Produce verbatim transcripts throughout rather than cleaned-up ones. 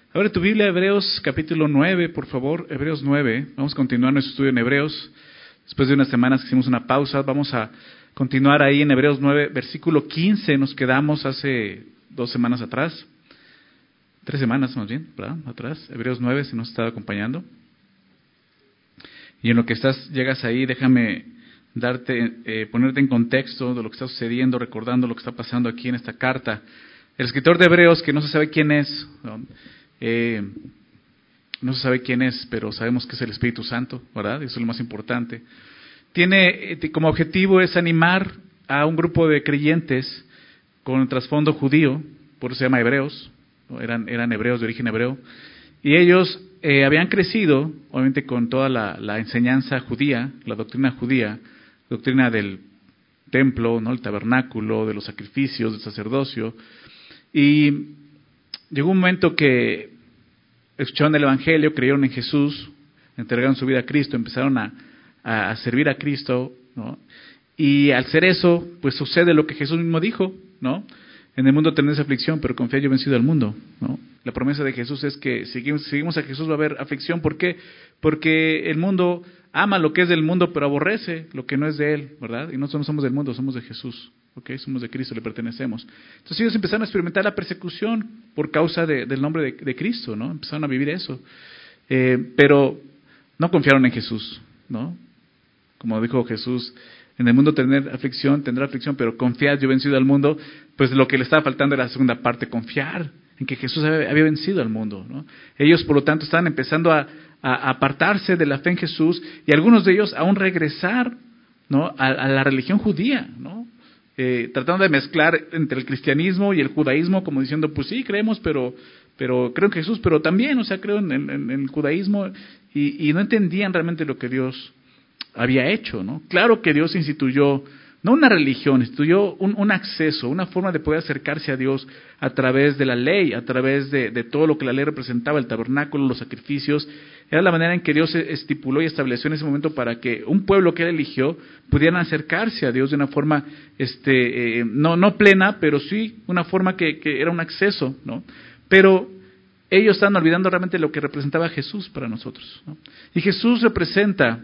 Ahora tu Biblia, Hebreos capítulo nueve, por favor, Hebreos nueve. Vamos a continuar nuestro estudio en Hebreos. Después de unas semanas que hicimos una pausa, vamos a continuar ahí en Hebreos nueve, versículo quince. Nos quedamos hace dos semanas atrás. Tres semanas más bien, ¿verdad? Atrás. Hebreos nueve, si nos está acompañando. Y en lo que estás, llegas ahí, déjame darte, eh, ponerte en contexto de lo que está sucediendo, recordando lo que está pasando aquí en esta carta. El escritor de Hebreos, que no se sabe quién es, ¿no? Eh, no se sabe quién es, pero sabemos que es el Espíritu Santo, ¿verdad? Eso es lo más importante. Tiene eh, como objetivo es animar a un grupo de creyentes con trasfondo judío, por eso se llama Hebreos, ¿no? eran, eran hebreos de origen hebreo, y ellos eh, habían crecido, obviamente con toda la, la enseñanza judía, la doctrina judía, doctrina del templo, ¿no? El tabernáculo, de los sacrificios, del sacerdocio, y llegó un momento que escucharon el Evangelio, creyeron en Jesús, entregaron su vida a Cristo, empezaron a, a, a servir a Cristo, ¿no? Y al hacer eso, pues sucede lo que Jesús mismo dijo, ¿no? En el mundo tenéis aflicción, pero confía, yo he vencido al mundo, ¿no? La promesa de Jesús es que si seguimos, seguimos a Jesús va a haber aflicción. ¿Por qué? Porque el mundo ama lo que es del mundo, pero aborrece lo que no es de Él, ¿verdad? Y nosotros no somos del mundo, somos de Jesús, ¿ok? Somos de Cristo, le pertenecemos. Entonces ellos empezaron a experimentar la persecución por causa de, del nombre de, de Cristo, ¿no? Empezaron a vivir eso. Eh, pero no confiaron en Jesús, ¿no? Como dijo Jesús, en el mundo tener aflicción, tendrá aflicción, pero confiad, yo he vencido al mundo. Pues lo que le estaba faltando era la segunda parte, confiar en que Jesús había, había vencido al mundo, ¿no? Ellos, por lo tanto, estaban empezando a, a apartarse de la fe en Jesús, y algunos de ellos aún regresar, ¿no? a, a la religión judía, ¿no? Eh, tratando de mezclar entre el cristianismo y el judaísmo, como diciendo, pues sí, creemos, pero pero creo en Jesús, pero también, o sea, creo en, en, en el judaísmo, y, y no entendían realmente lo que Dios había hecho, ¿no? Claro que Dios instituyó, no una religión, instituyó un, un acceso, una forma de poder acercarse a Dios a través de la ley, a través de, de todo lo que la ley representaba, el tabernáculo, los sacrificios. Era la manera en que Dios estipuló y estableció en ese momento para que un pueblo que Él eligió pudieran acercarse a Dios de una forma, este, eh, no, no plena, pero sí una forma que, que era un acceso, ¿no? Pero ellos estaban olvidando realmente lo que representaba Jesús para nosotros, ¿no? Y Jesús representa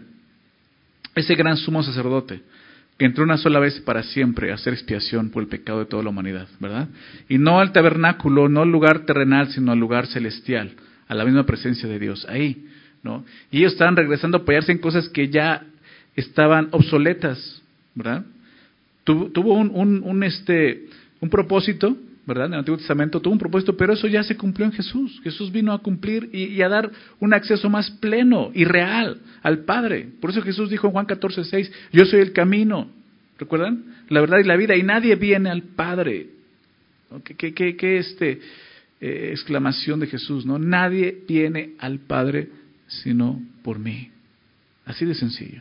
ese gran sumo sacerdote que entró una sola vez para siempre a hacer expiación por el pecado de toda la humanidad, ¿verdad? Y no al tabernáculo, no al lugar terrenal, sino al lugar celestial, a la misma presencia de Dios, ahí, ¿no? Y ellos estaban regresando a apoyarse en cosas que ya estaban obsoletas, ¿verdad? Tuvo, tuvo un, un, un, este, un propósito, ¿verdad? En el Antiguo Testamento tuvo un propósito, pero eso ya se cumplió en Jesús. Jesús vino a cumplir y, y a dar un acceso más pleno y real al Padre. Por eso Jesús dijo en Juan catorce seis, yo soy el camino, ¿recuerdan? La verdad y la vida, y nadie viene al Padre. ¿No? ¿Qué, qué, qué, qué este, eh, exclamación de Jesús, ¿no? Nadie viene al Padre sino por mí. Así de sencillo.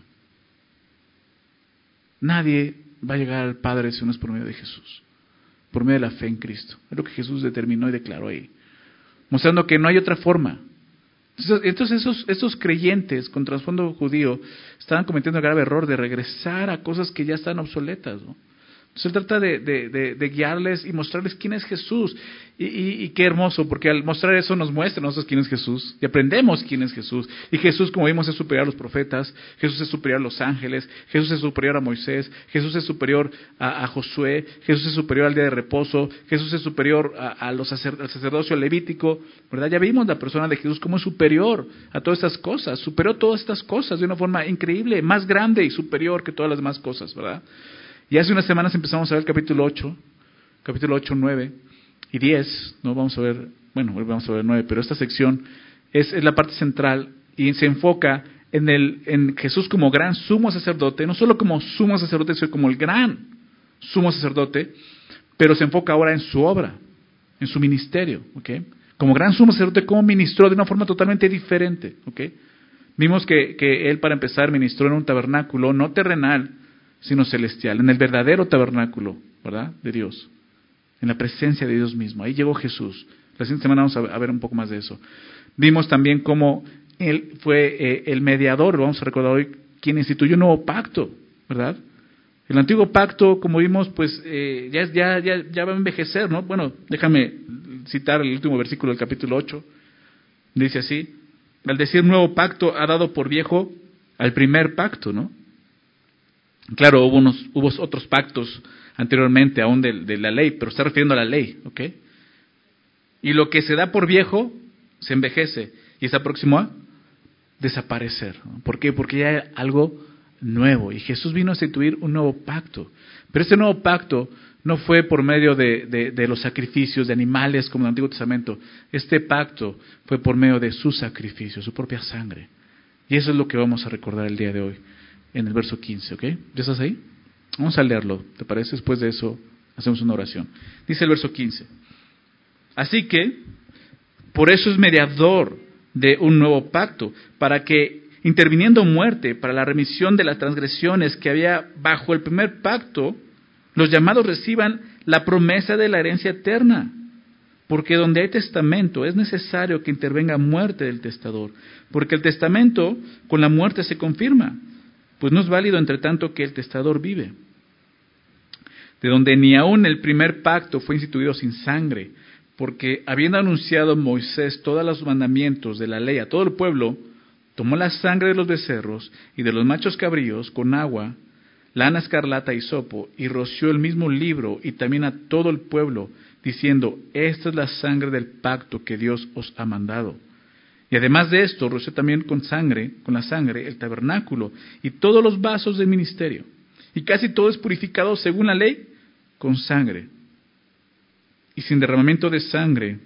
Nadie va a llegar al Padre si no es por medio de Jesús, por medio de la fe en Cristo. Es lo que Jesús determinó y declaró ahí, mostrando que no hay otra forma. Entonces esos, esos creyentes con trasfondo judío estaban cometiendo el grave error de regresar a cosas que ya están obsoletas, ¿no? Entonces él trata de, de, de, de guiarles y mostrarles quién es Jesús. Y, y, y qué hermoso, porque al mostrar eso nos muestra a nosotros quién es Jesús. Y aprendemos quién es Jesús. Y Jesús, como vimos, es superior a los profetas. Jesús es superior a los ángeles. Jesús es superior a Moisés. Jesús es superior a, a Josué. Jesús es superior al día de reposo. Jesús es superior a, a los sacer, al sacerdocio levítico, ¿verdad? Ya vimos la persona de Jesús como es superior a todas estas cosas. Superó todas estas cosas de una forma increíble, más grande y superior que todas las demás cosas, ¿verdad? Y hace unas semanas empezamos a ver el capítulo ocho, capítulo ocho, nueve y diez, no vamos a ver, bueno, vamos a ver nueve, pero esta sección es, es la parte central y se enfoca en, el, en Jesús como gran sumo sacerdote, no solo como sumo sacerdote, sino como el gran sumo sacerdote, pero se enfoca ahora en su obra, en su ministerio, ¿ok? Como gran sumo sacerdote, como ministró de una forma totalmente diferente, ¿ok? Vimos que, que él, para empezar, ministró en un tabernáculo no terrenal, sino celestial, en el verdadero tabernáculo, ¿verdad? De Dios, en la presencia de Dios mismo. Ahí llegó Jesús. La siguiente semana vamos a ver un poco más de eso. Vimos también cómo él fue eh, el mediador, vamos a recordar hoy, quien instituyó un nuevo pacto, ¿verdad? El antiguo pacto, como vimos, pues eh, ya, ya, ya, ya va a envejecer, ¿no? Bueno, déjame citar el último versículo del capítulo ocho. Dice así, al decir nuevo pacto ha dado por viejo al primer pacto, ¿no? Claro, hubo, unos, hubo otros pactos anteriormente aún de, de la ley, pero está refiriendo a la ley, ¿ok? Y lo que se da por viejo se envejece y está próximo a desaparecer, ¿no? ¿Por qué? Porque ya hay algo nuevo y Jesús vino a instituir un nuevo pacto. Pero este nuevo pacto no fue por medio de, de, de los sacrificios de animales como en el Antiguo Testamento. Este pacto fue por medio de su sacrificio, su propia sangre. Y eso es lo que vamos a recordar el día de hoy, en el verso quince, ¿ok? ¿Ya estás ahí? Vamos a leerlo, ¿te parece? Después de eso hacemos una oración. Dice el verso quince. Así que, por eso es mediador de un nuevo pacto, para que, interviniendo muerte para la remisión de las transgresiones que había bajo el primer pacto, los llamados reciban la promesa de la herencia eterna. Porque donde hay testamento es necesario que intervenga muerte del testador, porque el testamento con la muerte se confirma, pues no es válido entre tanto que el testador vive. De donde ni aun el primer pacto fue instituido sin sangre, porque habiendo anunciado Moisés todos los mandamientos de la ley a todo el pueblo, tomó la sangre de los becerros y de los machos cabríos con agua, lana escarlata y hisopo, y roció el mismo libro y también a todo el pueblo, diciendo, esta es la sangre del pacto que Dios os ha mandado. Y además de esto, roció también con sangre, con la sangre, el tabernáculo y todos los vasos del ministerio. Y casi todo es purificado según la ley, con sangre. Y sin derramamiento de sangre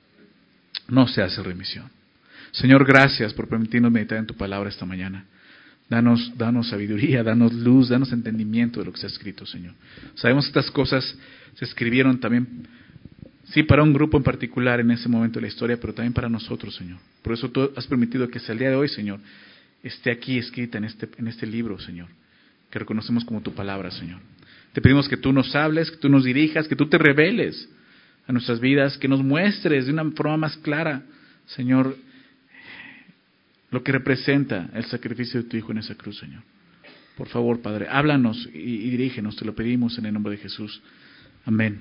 no se hace remisión. Señor, gracias por permitirnos meditar en tu palabra esta mañana. Danos, danos sabiduría, danos luz, danos entendimiento de lo que se ha escrito, Señor. Sabemos que estas cosas se escribieron también, sí, para un grupo en particular en ese momento de la historia, pero también para nosotros, Señor. Por eso tú has permitido que hasta el día de hoy, Señor, esté aquí escrita en este, en este libro, Señor, que reconocemos como tu palabra, Señor. Te pedimos que tú nos hables, que tú nos dirijas, que tú te reveles a nuestras vidas, que nos muestres de una forma más clara, Señor, lo que representa el sacrificio de tu Hijo en esa cruz, Señor. Por favor, Padre, háblanos y, y dirígenos, te lo pedimos en el nombre de Jesús. Amén.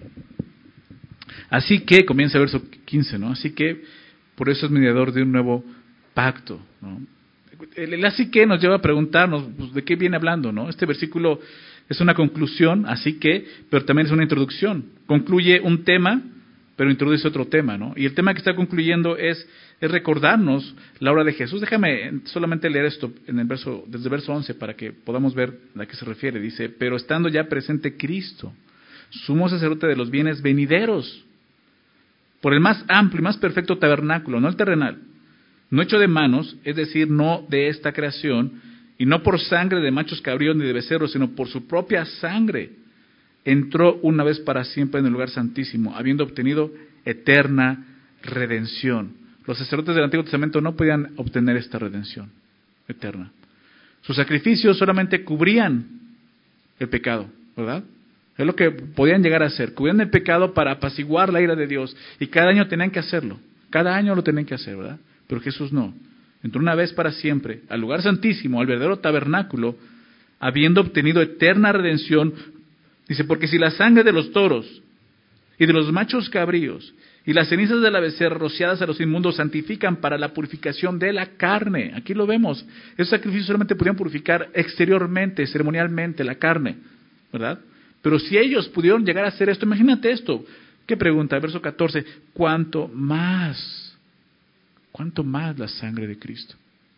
Así que, comienza el verso quince, ¿no? Así que, por eso es mediador de un nuevo pacto, ¿no? El, el así que nos lleva a preguntarnos, pues, ¿de qué viene hablando, no? Este versículo es una conclusión, así que, pero también es una introducción. Concluye un tema, pero introduce otro tema, ¿no? Y el tema que está concluyendo es, es recordarnos la obra de Jesús. Déjame solamente leer esto en el verso, desde el verso once para que podamos ver a qué se refiere. Dice, pero estando ya presente Cristo, sumo sacerdote de los bienes venideros, por el más amplio y más perfecto tabernáculo, no el terrenal, no hecho de manos, es decir, no de esta creación, y no por sangre de machos cabríos ni de becerros, sino por su propia sangre, entró una vez para siempre en el lugar santísimo, habiendo obtenido eterna redención. Los sacerdotes del Antiguo Testamento no podían obtener esta redención eterna. Sus sacrificios solamente cubrían el pecado, ¿verdad? Es lo que podían llegar a hacer. Cubrían el pecado para apaciguar la ira de Dios. Y cada año tenían que hacerlo. Cada año lo tenían que hacer, ¿verdad? Pero Jesús no. Entró una vez para siempre al lugar santísimo, al verdadero tabernáculo, habiendo obtenido eterna redención. Dice, porque si la sangre de los toros y de los machos cabríos y las cenizas de la becerra rociadas a los inmundos santifican para la purificación de la carne. Aquí lo vemos. Esos sacrificios solamente podían purificar exteriormente, ceremonialmente la carne, ¿verdad? Pero si ellos pudieron llegar a hacer esto, imagínate esto. ¿Qué pregunta? Verso catorce. ¿Cuánto más? ¿Cuánto más la sangre de Cristo?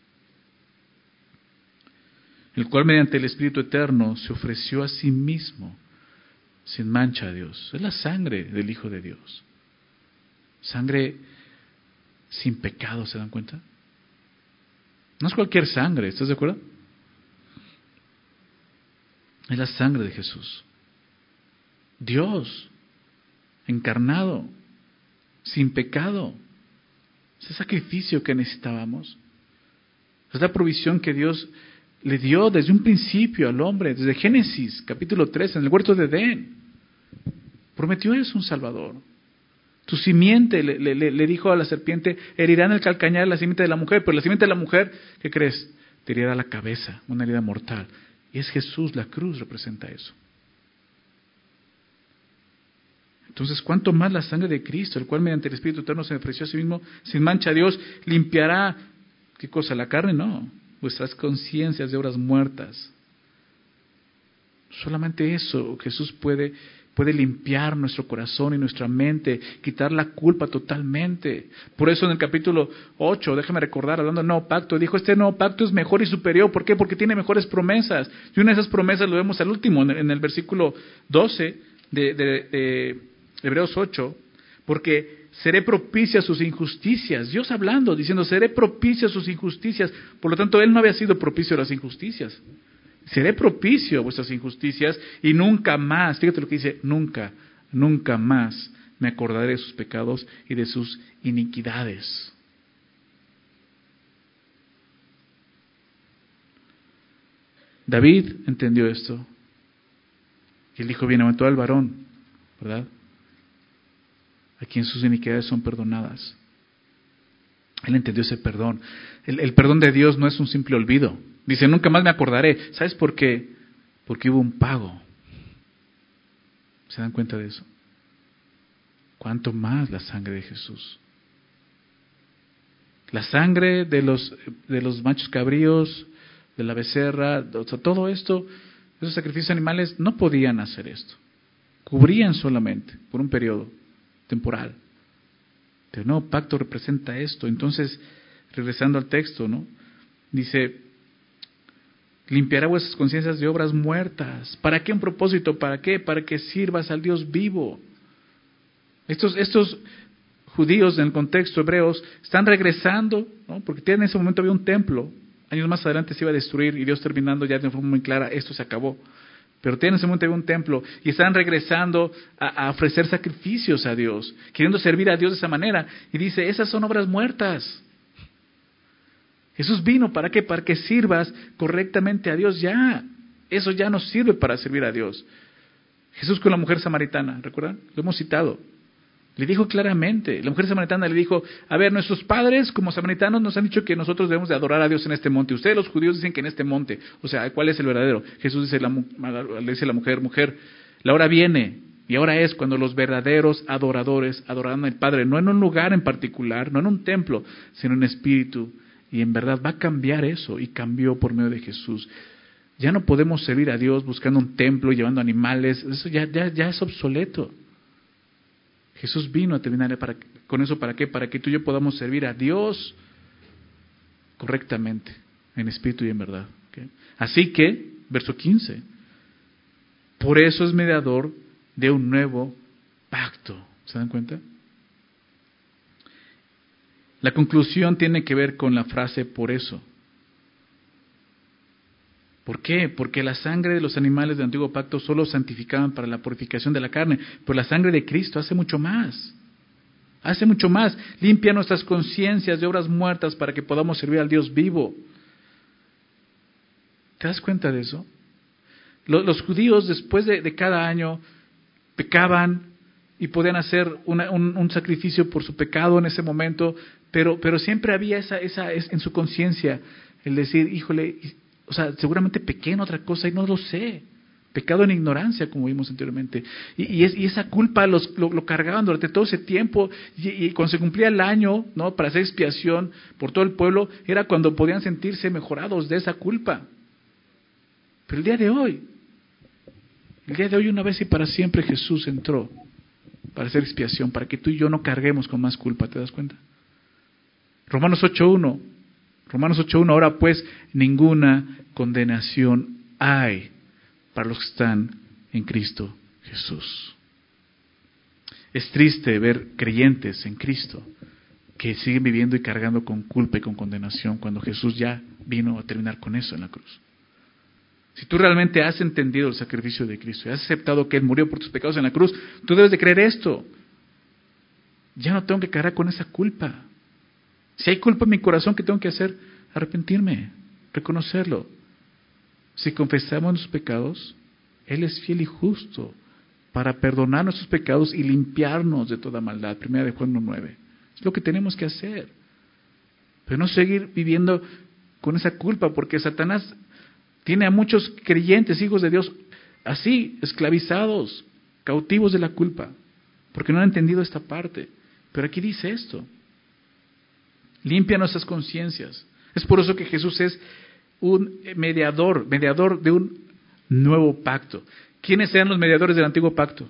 El cual mediante el Espíritu Eterno se ofreció a sí mismo sin mancha a Dios. Es la sangre del Hijo de Dios. Sangre sin pecado, ¿se dan cuenta? No es cualquier sangre, ¿estás de acuerdo? Es la sangre de Jesús. Dios, encarnado, sin pecado. Ese sacrificio que necesitábamos. Es la provisión que Dios le dio desde un principio al hombre, desde Génesis, capítulo tres, en el huerto de Edén. Prometió eso un Salvador. Tu simiente, le, le, le dijo a la serpiente, herirán el calcañar la simiente de la mujer, pero la simiente de la mujer, ¿qué crees? Te herirá la cabeza, una herida mortal. Y es Jesús, la cruz representa eso. Entonces, ¿cuánto más la sangre de Cristo, el cual mediante el Espíritu Eterno se ofreció a sí mismo sin mancha a Dios, limpiará, ¿qué cosa? La carne, no, vuestras conciencias de obras muertas. Solamente eso, Jesús puede, puede limpiar nuestro corazón y nuestra mente, quitar la culpa totalmente. Por eso en el capítulo ocho, déjame recordar, hablando del nuevo pacto, dijo, este nuevo pacto es mejor y superior. ¿Por qué? Porque tiene mejores promesas. Y una de esas promesas lo vemos al último, en el, en el versículo doce de, de, de Hebreos ocho, porque seré propicia a sus injusticias. Dios hablando, diciendo, seré propicia a sus injusticias. Por lo tanto, Él no había sido propicio a las injusticias. Seré propicio a vuestras injusticias y nunca más, fíjate lo que dice, nunca, nunca más me acordaré de sus pecados y de sus iniquidades. David entendió esto. Y él dijo, bienaventurado el varón, ¿verdad? A quien sus iniquidades son perdonadas. Él entendió ese perdón. El, el perdón de Dios no es un simple olvido. Dice, nunca más me acordaré. ¿Sabes por qué? Porque hubo un pago. ¿Se dan cuenta de eso? ¿Cuánto más la sangre de Jesús? La sangre de los, de los machos cabríos, de la becerra, o sea, todo esto, esos sacrificios animales no podían hacer esto. Cubrían solamente por un periodo temporal. Pero no, pacto representa esto. Entonces, regresando al texto, ¿no? Dice, limpiará vuestras conciencias de obras muertas. ¿Para qué un propósito? ¿Para qué? Para que sirvas al Dios vivo. Estos, estos judíos en el contexto hebreos están regresando, ¿no? Porque en ese momento había un templo. Años más adelante se iba a destruir y Dios terminando ya de forma muy clara, esto se acabó. Pero en ese momento había un templo y están regresando a, a ofrecer sacrificios a Dios, queriendo servir a Dios de esa manera. Y dice, esas son obras muertas. Jesús vino, ¿para qué? Para que sirvas correctamente a Dios ya. Eso ya no sirve para servir a Dios. Jesús con la mujer samaritana, ¿recuerdan? Lo hemos citado. Le dijo claramente, la mujer samaritana le dijo, a ver, nuestros padres como samaritanos nos han dicho que nosotros debemos de adorar a Dios en este monte. Ustedes los judíos dicen que en este monte. O sea, ¿cuál es el verdadero? Jesús dice, la, le dice a la mujer, mujer, la hora viene y ahora es cuando los verdaderos adoradores adorarán al Padre, no en un lugar en particular, no en un templo, sino en espíritu. Y en verdad va a cambiar eso, y cambió por medio de Jesús. Ya no podemos servir a Dios buscando un templo, llevando animales, eso ya, ya, ya es obsoleto. Jesús vino a terminar para, con eso, ¿para qué? Para que tú y yo podamos servir a Dios correctamente, en espíritu y en verdad. ¿Okay? Así que, verso quince, por eso es mediador de un nuevo pacto. ¿Se dan cuenta? La conclusión tiene que ver con la frase por eso. ¿Por qué? Porque la sangre de los animales del antiguo pacto solo santificaban para la purificación de la carne, pero la sangre de Cristo hace mucho más. Hace mucho más. Limpia nuestras conciencias de obras muertas para que podamos servir al Dios vivo. ¿Te das cuenta de eso? Los, los judíos después de, de cada año pecaban y podían hacer una, un, un sacrificio por su pecado en ese momento, pero, pero siempre había esa, esa es, en su conciencia el decir, híjole, o sea, seguramente pequé en otra cosa y no lo sé. Pecado en ignorancia, como vimos anteriormente. Y, y, es, y esa culpa los, lo, lo cargaban durante todo ese tiempo. Y, y cuando se cumplía el año, ¿no? Para hacer expiación por todo el pueblo, era cuando podían sentirse mejorados de esa culpa. Pero el día de hoy, el día de hoy, una vez y para siempre, Jesús entró para hacer expiación, para que tú y yo no carguemos con más culpa. ¿Te das cuenta? Romanos ocho uno. Romanos ocho uno, ahora pues ninguna condenación hay para los que están en Cristo Jesús. Es triste ver creyentes en Cristo que siguen viviendo y cargando con culpa y con condenación cuando Jesús ya vino a terminar con eso en la cruz. Si tú realmente has entendido el sacrificio de Cristo y has aceptado que Él murió por tus pecados en la cruz, tú debes de creer esto. Ya no tengo que cargar con esa culpa. Si hay culpa en mi corazón, ¿qué tengo que hacer? Arrepentirme, reconocerlo. Si confesamos nuestros pecados, Él es fiel y justo para perdonar nuestros pecados y limpiarnos de toda maldad. Primera de Juan uno nueve. Es lo que tenemos que hacer. Pero no seguir viviendo con esa culpa, porque Satanás tiene a muchos creyentes, hijos de Dios, así, esclavizados, cautivos de la culpa. porque no han entendido esta parte. Pero aquí dice esto: limpia nuestras conciencias. Es por eso que Jesús es un mediador, mediador de un nuevo pacto. ¿Quiénes eran los mediadores del antiguo pacto?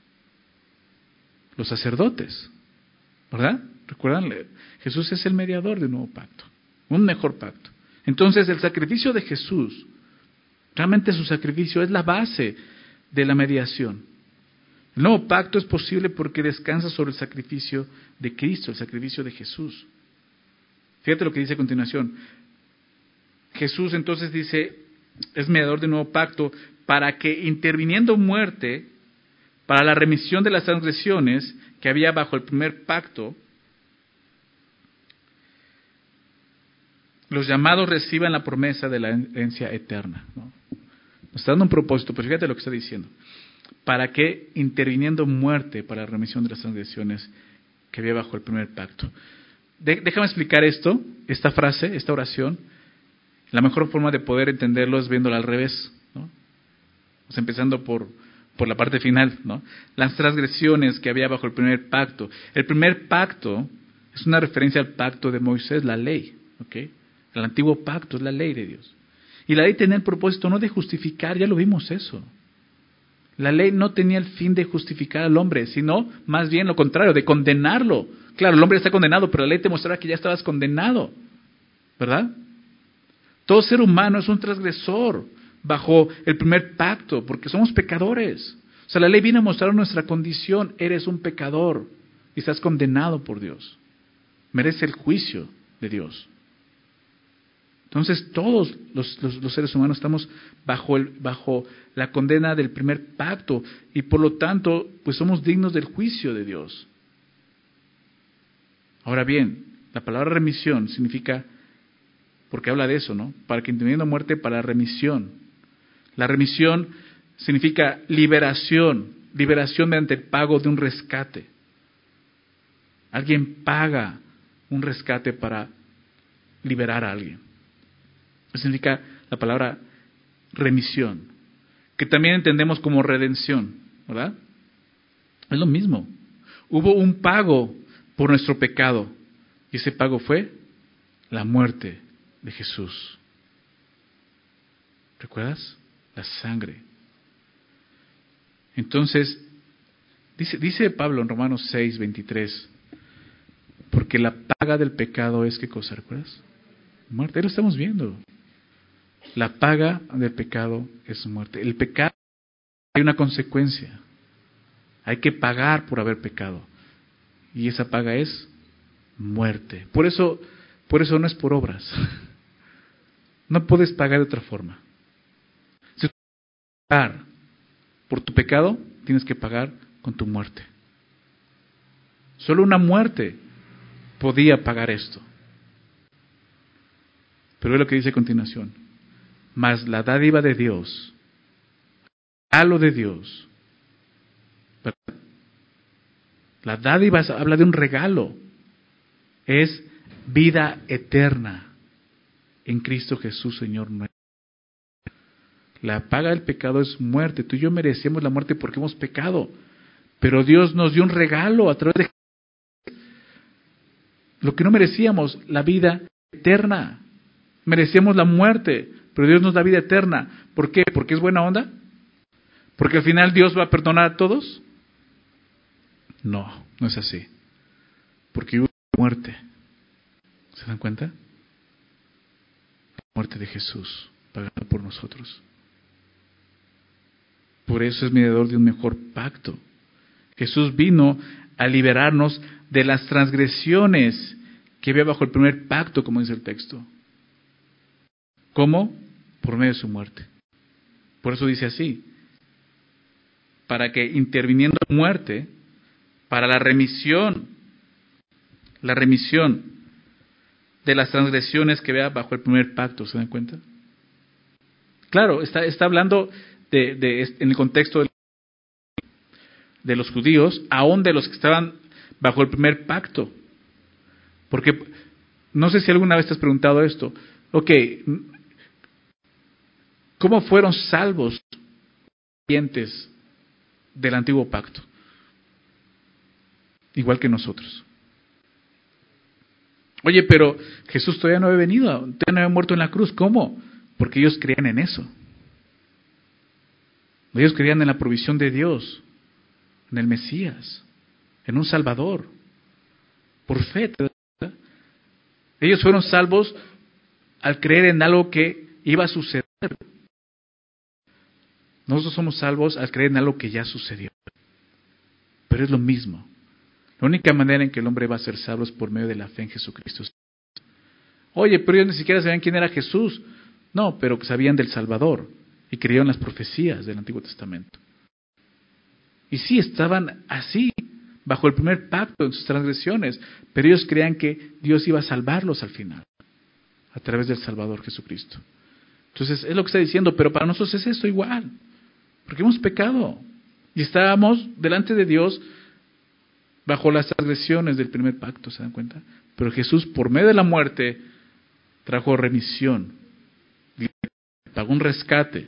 Los sacerdotes, ¿verdad? ¿Recuerdan? Jesús es el mediador de un nuevo pacto, un mejor pacto. Entonces, el sacrificio de Jesús, realmente su sacrificio es la base de la mediación. El nuevo pacto es posible porque descansa sobre el sacrificio de Cristo, el sacrificio de Jesús. Fíjate lo que dice a continuación. Jesús entonces dice, es mediador de un nuevo pacto para que, interviniendo muerte para la remisión de las transgresiones que había bajo el primer pacto, los llamados reciban la promesa de la herencia eterna, ¿no? Nos está dando un propósito, pero fíjate lo que está diciendo. Para que, interviniendo muerte para la remisión de las transgresiones que había bajo el primer pacto. De, déjame explicar esto, esta frase, esta oración. La mejor forma de poder entenderlo es viéndolo al revés, ¿no? O sea, empezando por, por la parte final, ¿no? Las transgresiones que había bajo el primer pacto. El primer pacto es una referencia al pacto de Moisés, la ley, ¿ok? El antiguo pacto es la ley de Dios. Y la ley tenía el propósito no de justificar, ya lo vimos eso. La ley no tenía el fin de justificar al hombre, sino más bien lo contrario, de condenarlo. Claro, el hombre está condenado, pero la ley te mostrará que ya estabas condenado, ¿verdad? Todo ser humano es un transgresor bajo el primer pacto, porque somos pecadores. O sea, la ley viene a mostrar nuestra condición. Eres un pecador y estás condenado por Dios. Merece el juicio de Dios. Entonces todos los, los, los seres humanos estamos bajo, el, bajo la condena del primer pacto y por lo tanto pues somos dignos del juicio de Dios. Ahora bien, la palabra remisión significa, porque habla de eso, ¿no? Para que entendiendo muerte para remisión. La remisión significa liberación, liberación mediante el pago de un rescate. Alguien paga un rescate para liberar a alguien. Eso significa la palabra remisión, que también entendemos como redención, ¿verdad? Es lo mismo. Hubo un pago por nuestro pecado, y ese pago fue la muerte de Jesús. ¿Recuerdas? La sangre. Entonces, dice, dice Pablo en Romanos seis, veintitrés, porque la paga del pecado es, ¿qué cosa? ¿Recuerdas? Muerte. Ahí lo estamos viendo. La paga del pecado es muerte. El pecado, hay una consecuencia. Hay que pagar por haber pecado. Y esa paga es muerte. Por eso, por eso no es por obras. No puedes pagar de otra forma. Si tú quieres pagar por tu pecado, tienes que pagar con tu muerte. Solo una muerte podía pagar esto. Pero ve lo que dice a continuación. Mas la dádiva de Dios, regalo de Dios, ¿verdad? La dádiva habla de un regalo, es vida eterna en Cristo Jesús, Señor nuestro. La paga del pecado es muerte. Tú y yo merecemos la muerte porque hemos pecado, pero Dios nos dio un regalo a través de lo que no merecíamos, la vida eterna. Merecíamos la muerte, pero Dios nos da vida eterna. ¿Por qué? ¿Porque es buena onda? ¿Porque al final Dios va a perdonar a todos? No, no es así. Porque hubo muerte. ¿Se dan cuenta? La muerte de Jesús, pagando por nosotros. Por eso es mediador de un mejor pacto. Jesús vino a liberarnos de las transgresiones que había bajo el primer pacto, como dice el texto. ¿Cómo? Por medio de su muerte. Por eso dice así, para que interviniendo muerte, para la remisión, la remisión de las transgresiones que había bajo el primer pacto, ¿se dan cuenta? Claro, está, está hablando de, de, en el contexto de, de los judíos, aún de los que estaban bajo el primer pacto. Porque, no sé si alguna vez te has preguntado esto, ok, ¿cómo fueron salvos los creyentes del antiguo pacto? igual que nosotros. Oye, pero Jesús todavía no había venido, todavía no había muerto en la cruz. ¿Cómo? Porque ellos creían en eso. Ellos creían en la provisión de Dios, en el Mesías, en un Salvador, por fe. ¿Verdad? Ellos fueron salvos al creer en algo que iba a suceder. Nosotros somos salvos al creer en algo que ya sucedió. Pero es lo mismo. La única manera en que el hombre va a ser salvo es por medio de la fe en Jesucristo. Oye, pero ellos ni siquiera sabían quién era Jesús. No, pero sabían del Salvador y creían las profecías del Antiguo Testamento. Y sí, estaban así, bajo el primer pacto en sus transgresiones, pero ellos creían que Dios iba a salvarlos al final, a través del Salvador Jesucristo. Entonces, es lo que está diciendo, pero para nosotros es esto igual, porque hemos pecado y estábamos delante de Dios bajo las transgresiones del primer pacto, ¿se dan cuenta? Pero Jesús, por medio de la muerte, trajo remisión, pagó un rescate.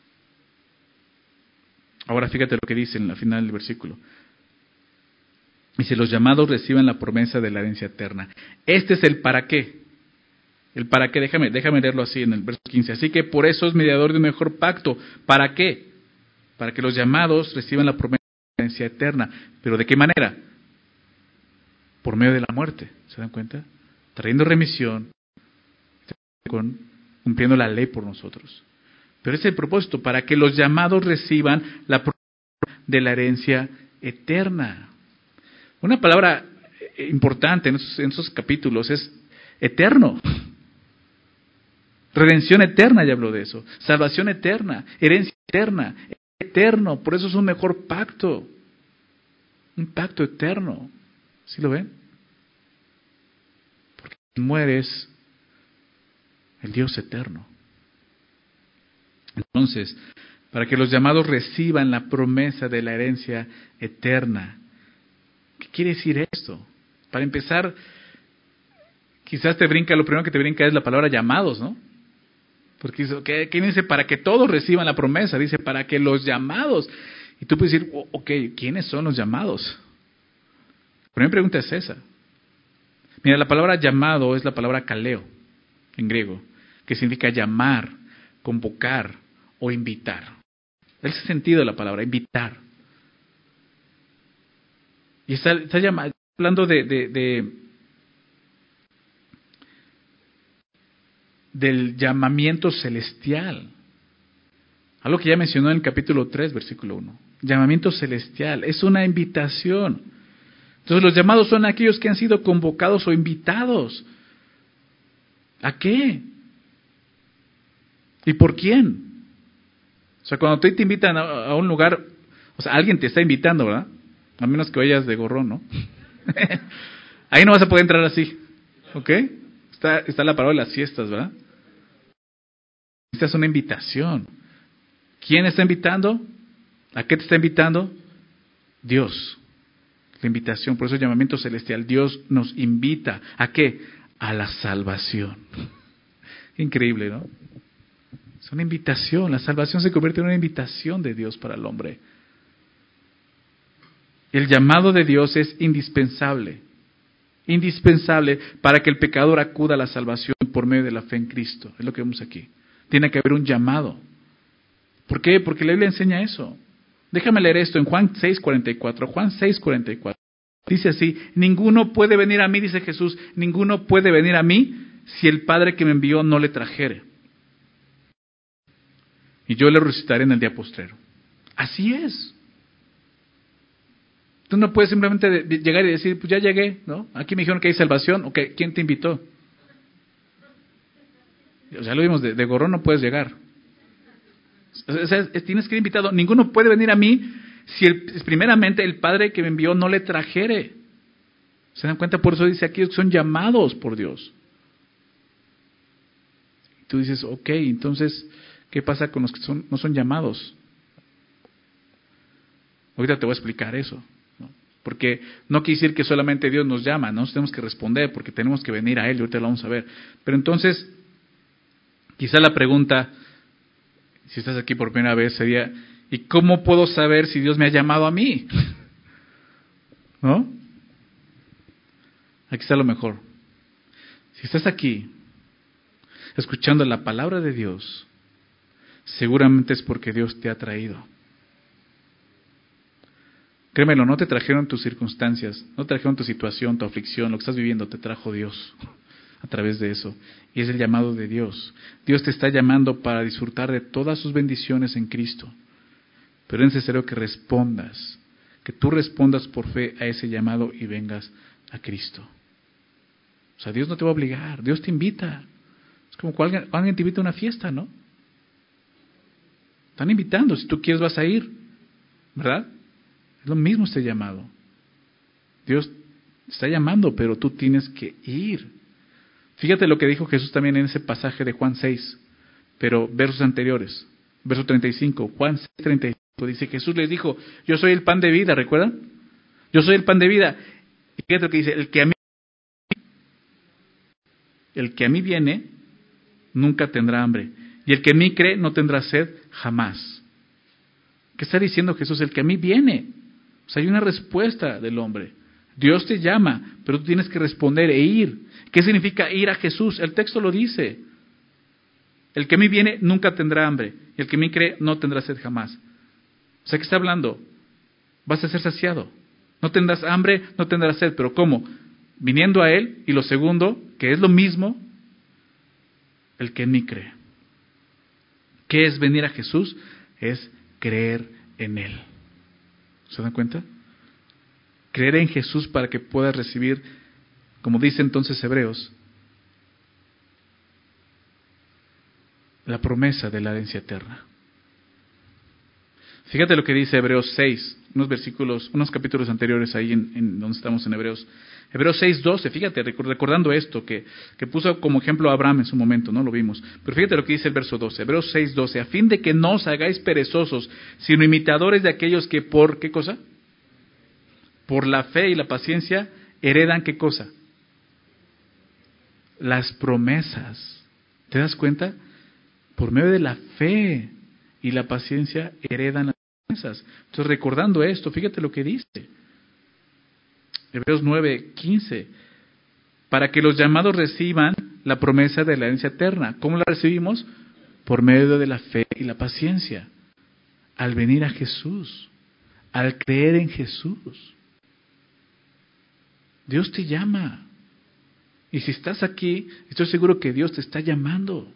Ahora fíjate lo que dice en la final del versículo. Dice, los llamados reciben la promesa de la herencia eterna. Este es el para qué. El para qué, déjame, déjame leerlo así en el verso quince. Así que por eso es mediador de un mejor pacto. ¿Para qué? Para que los llamados reciban la promesa de la herencia eterna. ¿Pero de qué manera? Por medio de la muerte, ¿se dan cuenta? Trayendo remisión, con, cumpliendo la ley por nosotros. Pero ese es el propósito, para que los llamados reciban la promesa de la herencia eterna. Una palabra importante en esos, en esos capítulos es eterno. Redención eterna, ya habló de eso. Salvación eterna, herencia eterna, eterno. Por eso es un mejor pacto. Un pacto eterno. ¿Sí lo ven? Porque mueres el Dios eterno. Entonces, para que los llamados reciban la promesa de la herencia eterna. ¿Qué quiere decir esto? Para empezar, quizás te brinca, lo primero que te brinca es la palabra llamados, ¿no? Porque dice, ¿quién dice para que todos reciban la promesa? Dice, para que los llamados. Y tú puedes decir, ok, ¿quiénes son los llamados? La primera pregunta es esa. Mira, la palabra llamado es la palabra kaleo, en griego, que significa llamar, convocar o invitar. Es el sentido de la palabra, invitar. Y está, está llamado, hablando de, de, de del llamamiento celestial. Algo que ya mencionó en el capítulo tres, versículo uno. Llamamiento celestial, es una invitación. Entonces los llamados son aquellos que han sido convocados o invitados. ¿A qué? ¿Y por quién? O sea, cuando te invitan a, a un lugar, o sea, alguien te está invitando, ¿verdad? A menos que vayas de gorrón, ¿no? Ahí no vas a poder entrar así, ¿ok? Está, está la palabra de las fiestas, ¿verdad? Esta es una invitación. ¿Quién está invitando? ¿A qué te está invitando? Dios. La invitación, por eso el llamamiento celestial. Dios nos invita. ¿A qué? A la salvación. Increíble, ¿no? Es una invitación. La salvación se convierte en una invitación de Dios para el hombre. El llamado de Dios es indispensable. Indispensable para que el pecador acuda a la salvación por medio de la fe en Cristo. Es lo que vemos aquí. Tiene que haber un llamado. ¿Por qué? Porque la Biblia enseña eso. Déjame leer esto en Juan seis cuarenta y cuatro. Juan seis cuarenta y cuatro. Dice así, ninguno puede venir a mí, dice Jesús, ninguno puede venir a mí si el Padre que me envió no le trajere. Y yo le resucitaré en el día postrero. Así es. Tú no puedes simplemente llegar y decir, pues ya llegué, ¿no? Aquí me dijeron que hay salvación, ¿o que quién te invitó? O sea, lo vimos, de, de gorrón no puedes llegar. O sea, tienes que ir invitado. Ninguno puede venir a mí si el, primeramente el Padre que me envió no le trajere. ¿Se dan cuenta? Por eso dice aquí que son llamados por Dios. Y tú dices, ok, entonces, ¿qué pasa con los que son, no son llamados? Ahorita te voy a explicar eso. ¿No? Porque no quiere decir que solamente Dios nos llama, ¿no? Tenemos que responder porque tenemos que venir a Él y ahorita lo vamos a ver. Pero entonces, quizá la pregunta, si estás aquí por primera vez, sería, ¿y cómo puedo saber si Dios me ha llamado a mí? ¿No? Aquí está lo mejor. Si estás aquí, escuchando la palabra de Dios, seguramente es porque Dios te ha traído. Créemelo, no te trajeron tus circunstancias, no te trajeron tu situación, tu aflicción, lo que estás viviendo, te trajo Dios a través de eso. Y es el llamado de Dios. Dios te está llamando para disfrutar de todas sus bendiciones en Cristo. Pero es necesario que respondas, que tú respondas por fe a ese llamado y vengas a Cristo. O sea, Dios no te va a obligar, Dios te invita. Es como cuando alguien, alguien te invita a una fiesta, ¿no? Están invitando, si tú quieres vas a ir, ¿verdad? Es lo mismo este llamado. Dios te está llamando, pero tú tienes que ir. Fíjate lo que dijo Jesús también en ese pasaje de Juan seis, pero versos anteriores. Verso treinta y cinco, Juan seis, treinta y cinco, dice, Jesús les dijo, yo soy el pan de vida, ¿recuerdan? Yo soy el pan de vida. Y fíjate lo que dice, el que a mí, el que a mí viene, nunca tendrá hambre. Y el que a mí cree, no tendrá sed jamás. ¿Qué está diciendo Jesús? El que a mí viene. O sea, hay una respuesta del hombre. Dios te llama, pero tú tienes que responder e ir. ¿Qué significa ir a Jesús? El texto lo dice. El que a mí viene nunca tendrá hambre, y el que a mí cree no tendrá sed jamás. O sea, ¿qué está hablando? Vas a ser saciado. No tendrás hambre, no tendrás sed, pero ¿cómo? Viniendo a Él, y lo segundo, que es lo mismo, el que en mí cree. ¿Qué es venir a Jesús? Es creer en Él. ¿Se dan cuenta? Creer en Jesús para que puedas recibir, como dice entonces Hebreos, la promesa de la herencia eterna. Fíjate lo que dice Hebreos seis, unos versículos, unos capítulos anteriores ahí en, en donde estamos en Hebreos. Hebreos seis, doce, fíjate, recordando esto, que, que puso como ejemplo a Abraham en su momento, ¿no? Lo vimos. Pero fíjate lo que dice el verso doce, Hebreos seis, doce, a fin de que no os hagáis perezosos, sino imitadores de aquellos que por, ¿qué cosa? Por la fe y la paciencia heredan, ¿qué cosa? Las promesas. ¿Te das cuenta? Por medio de la fe y la paciencia heredan las promesas. Entonces, recordando esto, fíjate lo que dice. Hebreos nueve, quince. Para que los llamados reciban la promesa de la herencia eterna. ¿Cómo la recibimos? Por medio de la fe y la paciencia. Al venir a Jesús. Al creer en Jesús. Dios te llama. Y si estás aquí, estoy seguro que Dios te está llamando.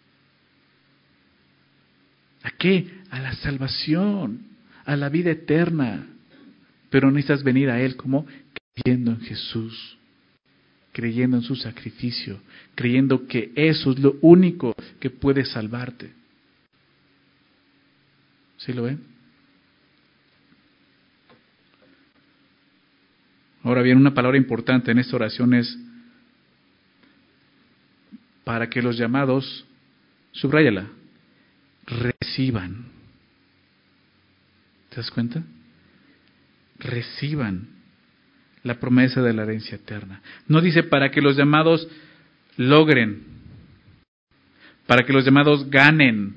¿A qué? A la salvación, a la vida eterna. Pero necesitas venir a Él como creyendo en Jesús, creyendo en su sacrificio, creyendo que eso es lo único que puede salvarte. ¿Sí lo ven? Ahora bien, una palabra importante en esta oración es para que los llamados, subráyala, reciban. ¿Te das cuenta? Reciban la promesa de la herencia eterna. No dice para que los llamados logren, para que los llamados ganen.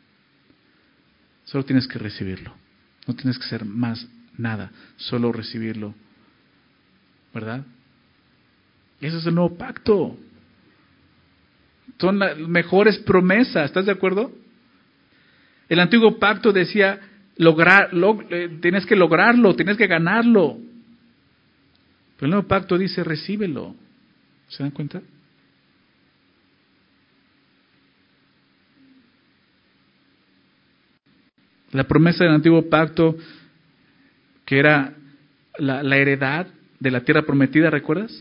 Solo tienes que recibirlo. No tienes que hacer más nada, solo recibirlo. ¿Verdad? Eso es el nuevo pacto. Son las mejores promesas, ¿estás de acuerdo? El antiguo pacto decía, lograr, log, eh, tienes que lograrlo, tienes que ganarlo. Pero el nuevo pacto dice, recíbelo. ¿Se dan cuenta? La promesa del antiguo pacto, que era la, la heredad de la tierra prometida, ¿recuerdas?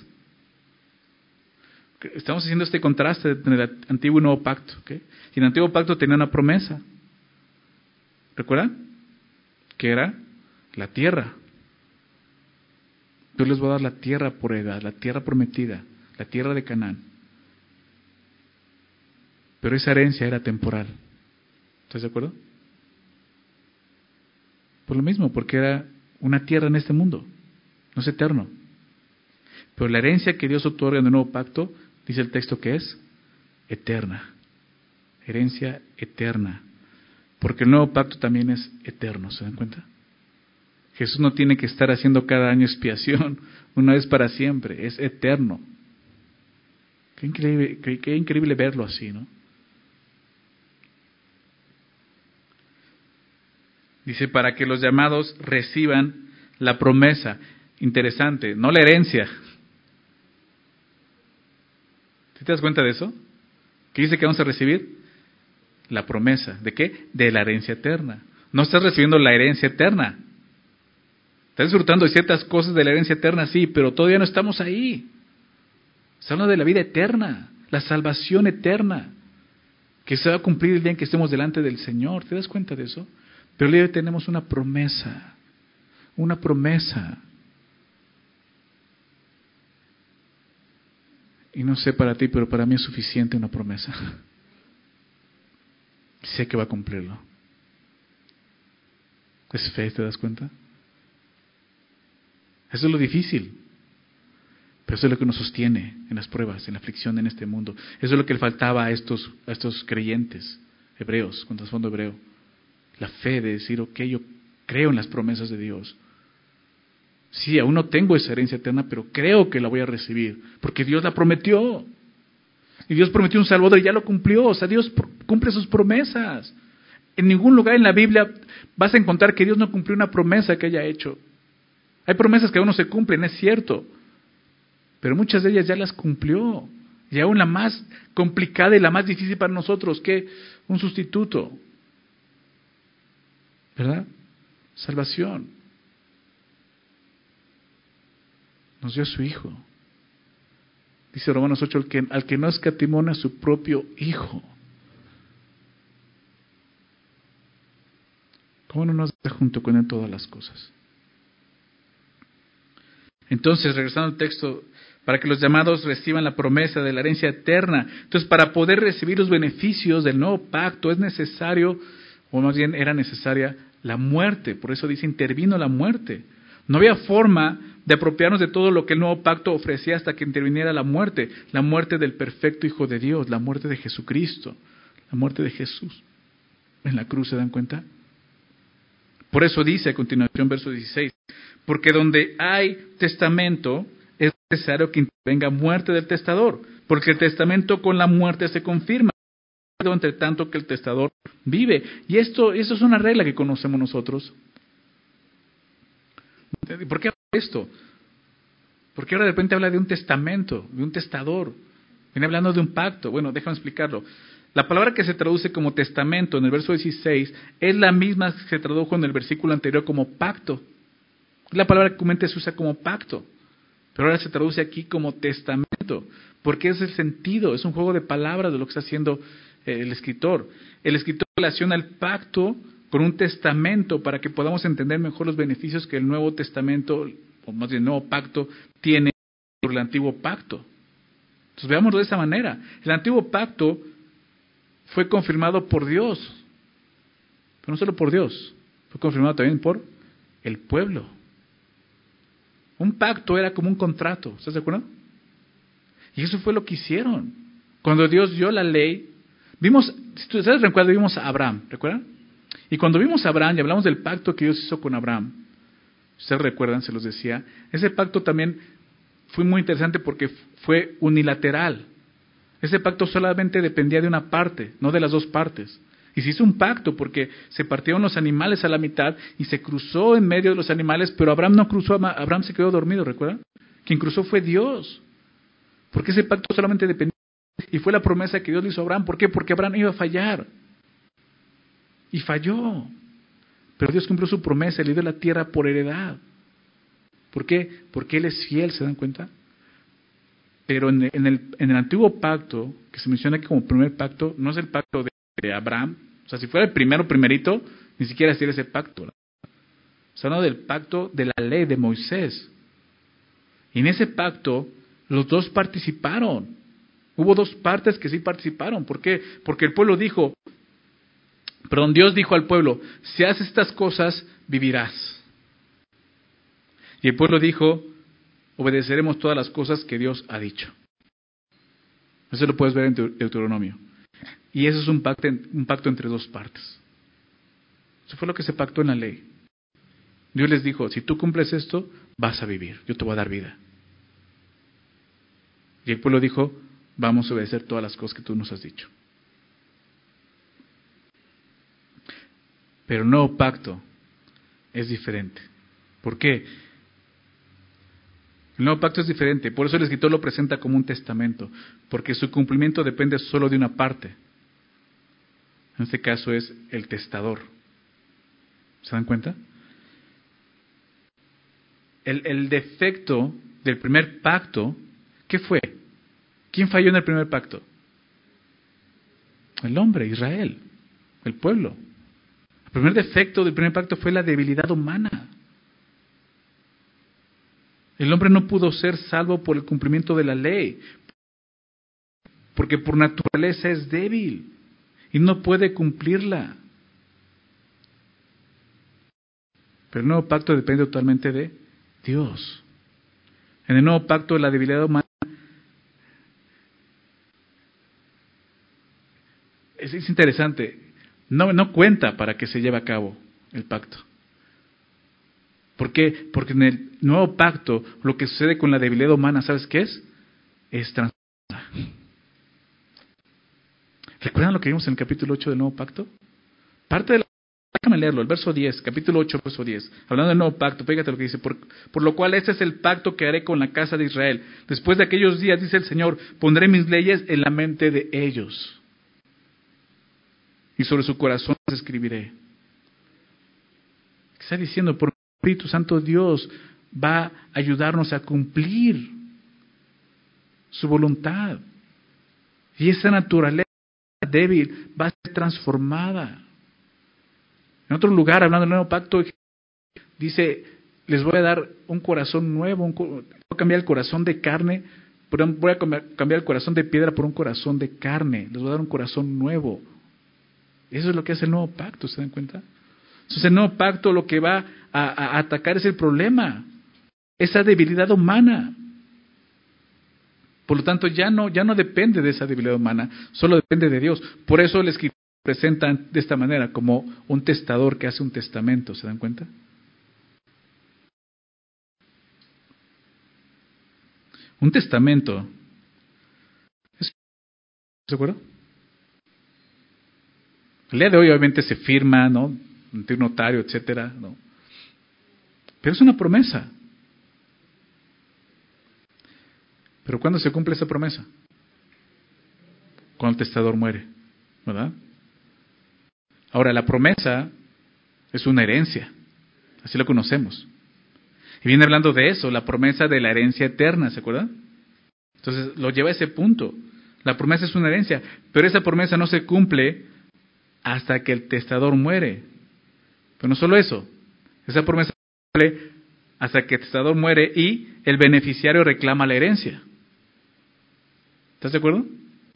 Estamos haciendo este contraste entre el antiguo y nuevo pacto. ¿Okay? Y el antiguo pacto tenía una promesa. ¿Recuerdan? Que era la tierra. Dios les va a dar la tierra por heredad, la tierra prometida, la tierra de Canaán. Pero esa herencia era temporal. ¿Estás de acuerdo? Por lo mismo, porque era una tierra en este mundo, no es eterno. Pero la herencia que Dios otorga en el nuevo pacto, dice el texto que es eterna. Herencia eterna. Porque el nuevo pacto también es eterno, ¿se dan cuenta? Jesús no tiene que estar haciendo cada año expiación, una vez para siempre, es eterno. Qué increíble, qué, qué increíble verlo así, ¿no? Dice, para que los llamados reciban la promesa. Interesante, no la herencia. ¿Sí te das cuenta de eso? ¿Qué dice que vamos a recibir? La promesa. ¿De qué? De la herencia eterna. No estás recibiendo la herencia eterna. Estás disfrutando de ciertas cosas de la herencia eterna, sí, pero todavía no estamos ahí. Está hablando de la vida eterna, la salvación eterna, que se va a cumplir el día en que estemos delante del Señor. ¿Te das cuenta de eso? Pero hoy tenemos una promesa, una promesa. Y no sé para ti, pero para mí es suficiente una promesa. Sé que va a cumplirlo. Es fe, ¿te das cuenta? Eso es lo difícil. Pero eso es lo que nos sostiene en las pruebas, en la aflicción en este mundo. Eso es lo que le faltaba a estos, a estos creyentes hebreos, con trasfondo hebreo. La fe de decir, ok, yo creo en las promesas de Dios. Sí, aún no tengo esa herencia eterna, pero creo que la voy a recibir, porque Dios la prometió. Y Dios prometió un Salvador y ya lo cumplió. O sea, Dios cumple sus promesas. En ningún lugar en la Biblia vas a encontrar que Dios no cumplió una promesa que haya hecho. Hay promesas que aún no se cumplen, es cierto, pero muchas de ellas ya las cumplió. Y aún la más complicada y la más difícil para nosotros, que un sustituto. ¿Verdad? Salvación. Nos dio a su Hijo. Dice Romanos ocho, al que, al que no escatimó a su propio Hijo. ¿Cómo no nos da junto con Él todas las cosas? Entonces, regresando al texto, para que los llamados reciban la promesa de la herencia eterna. Entonces, para poder recibir los beneficios del nuevo pacto es necesario, o más bien era necesaria, la muerte. Por eso dice, intervino la muerte. No había forma de apropiarnos de todo lo que el nuevo pacto ofrecía hasta que interviniera la muerte. La muerte del perfecto Hijo de Dios, la muerte de Jesucristo, la muerte de Jesús. En la cruz, ¿se dan cuenta? Por eso dice a continuación, verso dieciséis, porque donde hay testamento es necesario que intervenga muerte del testador, porque el testamento con la muerte se confirma, entre tanto que el testador vive. Y esto, esto es una regla que conocemos nosotros. ¿Por qué habla de esto? Porque ahora de repente habla de un testamento, de un testador. Viene hablando de un pacto. Bueno, déjame explicarlo. La palabra que se traduce como testamento en el verso dieciséis es la misma que se tradujo en el versículo anterior como pacto. La palabra que comúnmente se usa como pacto, pero ahora se traduce aquí como testamento, porque es el sentido, es un juego de palabras de lo que está haciendo el escritor. El escritor relaciona el pacto con un testamento para que podamos entender mejor los beneficios que el Nuevo Testamento, o más bien el Nuevo Pacto, tiene sobre el Antiguo Pacto. Entonces veámoslo de esa manera. El Antiguo Pacto fue confirmado por Dios, pero no solo por Dios, fue confirmado también por el pueblo. Un pacto era como un contrato, ¿estás de acuerdo? Y eso fue lo que hicieron. Cuando Dios dio la ley, vimos, si ustedes recuerdan, vimos a Abraham, ¿recuerdan? Y cuando vimos a Abraham y hablamos del pacto que Dios hizo con Abraham, ustedes recuerdan, se los decía, ese pacto también fue muy interesante porque fue unilateral. Ese pacto solamente dependía de una parte, no de las dos partes. Y se hizo un pacto porque se partieron los animales a la mitad y se cruzó en medio de los animales, pero Abraham no cruzó, Abraham se quedó dormido, ¿recuerdan? Quien cruzó fue Dios. Porque ese pacto solamente dependía, y fue la promesa que Dios le hizo a Abraham. ¿Por qué? Porque Abraham iba a fallar. Y falló. Pero Dios cumplió su promesa, le dio la tierra por heredad. ¿Por qué? Porque Él es fiel, ¿se dan cuenta? Pero en el, en el, en el antiguo pacto, que se menciona aquí como primer pacto, no es el pacto de, de Abraham. O sea, si fuera el primero, primerito, ni siquiera sería ese pacto. ¿No? Se habla del pacto de la ley de Moisés. Y en ese pacto, los dos participaron. Hubo dos partes que sí participaron. ¿Por qué? Porque el pueblo dijo, perdón, Dios dijo al pueblo, si haces estas cosas, vivirás. Y el pueblo dijo, obedeceremos todas las cosas que Dios ha dicho. Eso lo puedes ver en Deuteronomio. Y eso es un pacto, un pacto entre dos partes. Eso fue lo que se pactó en la ley. Dios les dijo, si tú cumples esto, vas a vivir, yo te voy a dar vida. Y el pueblo dijo, vamos a obedecer todas las cosas que tú nos has dicho. Pero el nuevo pacto es diferente. ¿Por qué? El nuevo pacto es diferente, por eso el escritor lo presenta como un testamento, porque su cumplimiento depende solo de una parte. En este caso es el testador. ¿Se dan cuenta? El, el defecto del primer pacto, ¿qué fue? ¿Quién falló en el primer pacto? El hombre, Israel, el pueblo. El primer defecto del primer pacto fue la debilidad humana. El hombre no pudo ser salvo por el cumplimiento de la ley, porque por naturaleza es débil y no puede cumplirla. Pero el nuevo pacto depende totalmente de Dios. En el nuevo pacto la debilidad humana es, es interesante, no, no cuenta para que se lleve a cabo el pacto. ¿Por qué? Porque en el nuevo pacto lo que sucede con la debilidad humana, ¿sabes qué es? Es transformada. ¿Recuerdan lo que vimos en el capítulo ocho del nuevo pacto? Parte de la... Déjame leerlo, el verso diez, capítulo ocho, verso diez. Hablando del nuevo pacto, fíjate lo que dice. Por, por lo cual este es el pacto que haré con la casa de Israel. Después de aquellos días, dice el Señor, pondré mis leyes en la mente de ellos. Y sobre su corazón las escribiré. ¿Qué está diciendo? Por Espíritu Santo Dios va a ayudarnos a cumplir su voluntad. Y esa naturaleza débil va a ser transformada. En otro lugar, hablando del nuevo pacto, dice, les voy a dar un corazón nuevo, un, voy a cambiar el corazón de carne, voy a cambiar el corazón de piedra por un corazón de carne, les voy a dar un corazón nuevo. Eso es lo que hace el nuevo pacto, ¿se dan cuenta? Entonces el nuevo pacto lo que va a, a atacar es el problema, esa debilidad humana. Por lo tanto, ya no, ya no depende de esa debilidad humana, solo depende de Dios. Por eso el escritor presenta de esta manera, como un testador que hace un testamento, ¿se dan cuenta? Un testamento, ¿estás de acuerdo? El día de hoy obviamente se firma, ¿no? Ante un notario, etcétera, ¿no? Pero es una promesa. Pero ¿cuándo se cumple esa promesa? Cuando el testador muere, ¿verdad? Ahora, la promesa es una herencia, así lo conocemos. Y viene hablando de eso, la promesa de la herencia eterna, ¿se acuerdan? Entonces lo lleva a ese punto. La promesa es una herencia, pero esa promesa no se cumple hasta que el testador muere. Pero no solo eso, esa promesa se cumple hasta que el testador muere y el beneficiario reclama la herencia. ¿Estás de acuerdo?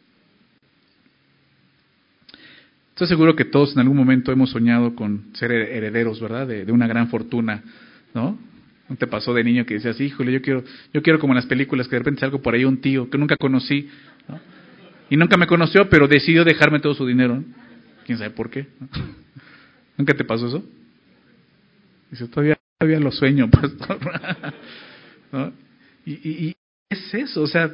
Estoy seguro que todos en algún momento hemos soñado con ser herederos, ¿verdad? De, de una gran fortuna, ¿no? ¿No te pasó de niño que decías, híjole, yo quiero, yo quiero como en las películas, que de repente salgo por ahí un tío que nunca conocí, ¿no? Y nunca me conoció, pero decidió dejarme todo su dinero, ¿no? ¿Quién sabe por qué? ¿No? ¿Nunca te pasó eso? Dice, todavía, todavía lo sueño, pastor. ¿No? Y, y, y es eso, o sea,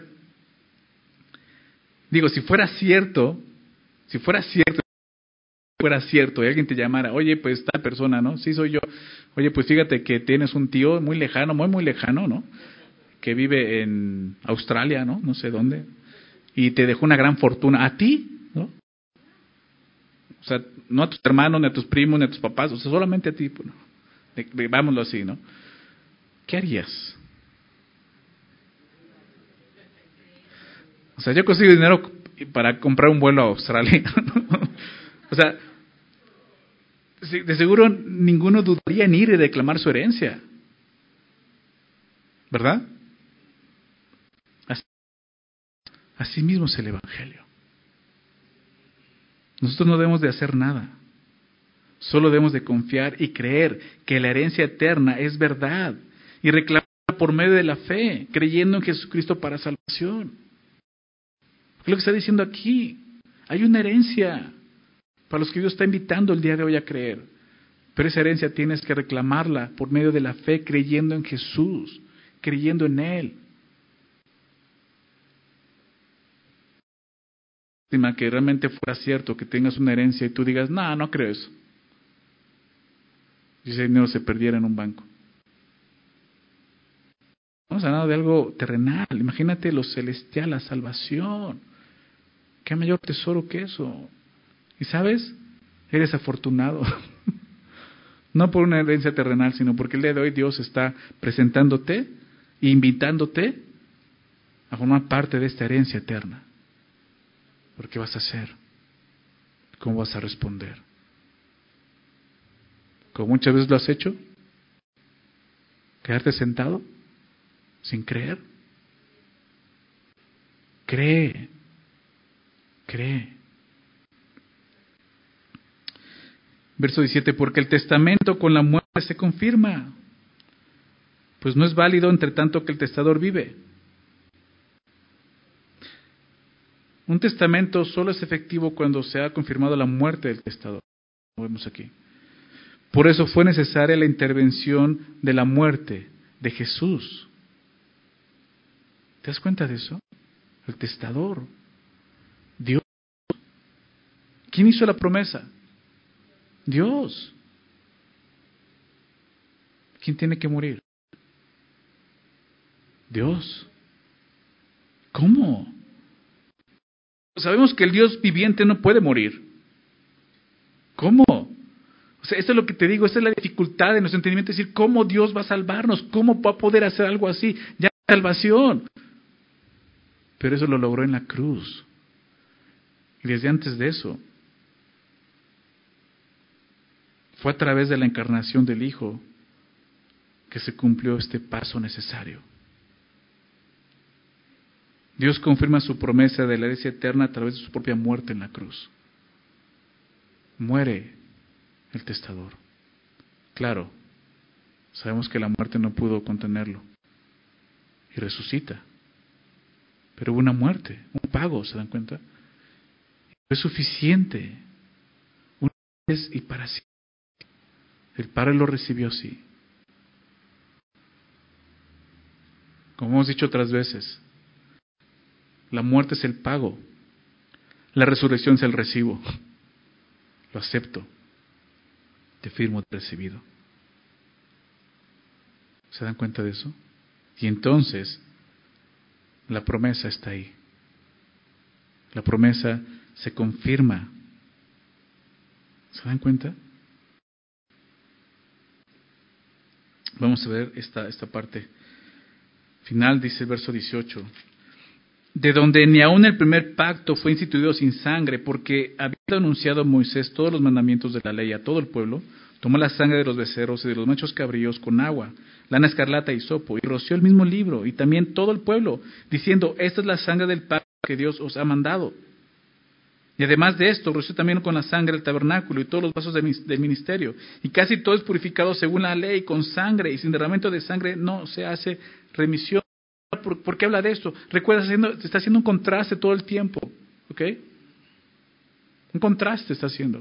digo, si fuera cierto, si fuera cierto, fuera cierto, y alguien te llamara, oye, pues tal persona, ¿no? Sí, soy yo. Oye, pues fíjate que tienes un tío muy lejano, muy, muy lejano, ¿no? Que vive en Australia, ¿no? No sé dónde. Y te dejó una gran fortuna. ¿A ti? ¿No? O sea, no a tus hermanos, ni a tus primos, ni a tus papás, o sea, solamente a ti. ¿No? Vámonos así, ¿no? ¿Qué harías? O sea, yo consigo dinero para comprar un vuelo a Australia. O sea, de seguro ninguno dudaría en ir y reclamar su herencia. ¿Verdad? Así, así mismo es el Evangelio. Nosotros no debemos de hacer nada. Solo debemos de confiar y creer que la herencia eterna es verdad y reclamarla por medio de la fe, creyendo en Jesucristo para salvación. Es lo que está diciendo aquí. Hay una herencia para los que Dios está invitando el día de hoy a creer. Pero esa herencia tienes que reclamarla por medio de la fe, creyendo en Jesús, creyendo en Él. Que realmente fuera cierto que tengas una herencia y tú digas, no, no creo eso. Y ese dinero se perdiera en un banco. Estamos hablando de algo terrenal. Imagínate lo celestial, la salvación. ¿Qué mayor tesoro que eso? Y sabes, eres afortunado. No por una herencia terrenal, sino porque el día de hoy Dios está presentándote e invitándote a formar parte de esta herencia eterna. ¿Por qué vas a hacer? ¿Cómo vas a responder? ¿Como muchas veces lo has hecho? ¿Quedarte sentado? ¿Sin creer? Cree. Cree. Verso diecisiete, porque el testamento con la muerte se confirma, pues no es válido entre tanto que el testador vive. Un testamento solo es efectivo cuando se ha confirmado la muerte del testador. Lo vemos aquí. Por eso fue necesaria la intervención de la muerte de Jesús. ¿Te das cuenta de eso? El testador. Dios. ¿Quién hizo la promesa? Dios. ¿Quién tiene que morir? Dios. ¿Cómo? Sabemos que el Dios viviente no puede morir. ¿Cómo? O sea, esto es lo que te digo, esta es la dificultad de nuestro entendimiento, es decir, ¿cómo Dios va a salvarnos? ¿Cómo va a poder hacer algo así? Ya hay salvación. Pero eso lo logró en la cruz. Y desde antes de eso, fue a través de la encarnación del Hijo que se cumplió este paso necesario. Dios confirma su promesa de la herencia eterna a través de su propia muerte en la cruz. Muere el testador. Claro, sabemos que la muerte no pudo contenerlo. Y resucita. Pero hubo una muerte, un pago, ¿se dan cuenta? Es suficiente. Una vez y para siempre. El Padre lo recibió así. Como hemos dicho otras veces, la muerte es el pago. La resurrección es el recibo. Lo acepto. Te firmo recibido. ¿Se dan cuenta de eso? Y entonces, la promesa está ahí. La promesa se confirma. ¿Se dan cuenta? Vamos a ver esta, esta parte final, dice el verso dieciocho. De donde ni aun el primer pacto fue instituido sin sangre, porque habiendo anunciado Moisés todos los mandamientos de la ley a todo el pueblo, tomó la sangre de los becerros y de los machos cabríos con agua, lana escarlata y hisopo, y roció el mismo libro, y también todo el pueblo, diciendo, esta es la sangre del pacto que Dios os ha mandado. Y además de esto, roció también con la sangre el tabernáculo y todos los vasos del ministerio. Y casi todo es purificado según la ley, con sangre, y sin derramamiento de sangre no se hace remisión. ¿Por, ¿por qué habla de esto? Recuerda, haciendo, está haciendo un contraste todo el tiempo. ¿Ok? Un contraste está haciendo.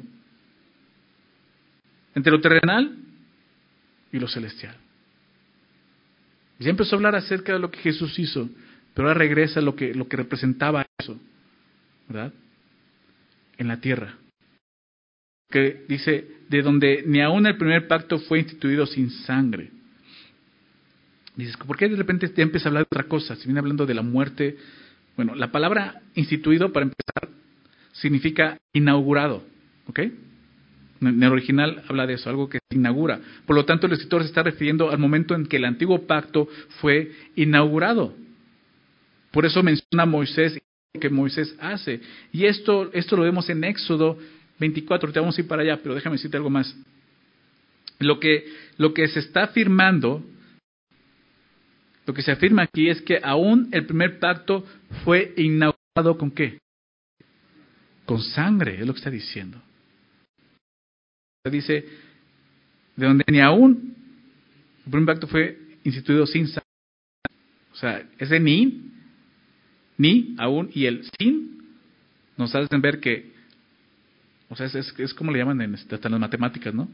Entre lo terrenal y lo celestial. Ya empezó a hablar acerca de lo que Jesús hizo, pero ahora regresa a lo que, lo que representaba eso. ¿Verdad? En la tierra. Que dice, de donde ni aun el primer pacto fue instituido sin sangre. Dices, ¿por qué de repente te empieza a hablar de otra cosa? Se viene hablando de la muerte. Bueno, la palabra instituido, para empezar, significa inaugurado. ¿Ok? En el original habla de eso, algo que se inaugura. Por lo tanto, el escritor se está refiriendo al momento en que el antiguo pacto fue inaugurado. Por eso menciona a Moisés, que Moisés hace. Y esto, esto lo vemos en Éxodo veinticuatro. Te vamos a ir para allá, pero déjame decirte algo más. Lo que, lo que se está afirmando, lo que se afirma aquí es que aún el primer pacto fue inaugurado ¿con qué? Con sangre, es lo que está diciendo. Dice, de donde ni aún el primer pacto fue instituido sin sangre. O sea, ese ni, ni, aún y el sin nos hacen ver que, o sea, es, es, es como le llaman en, hasta en las matemáticas, ¿no?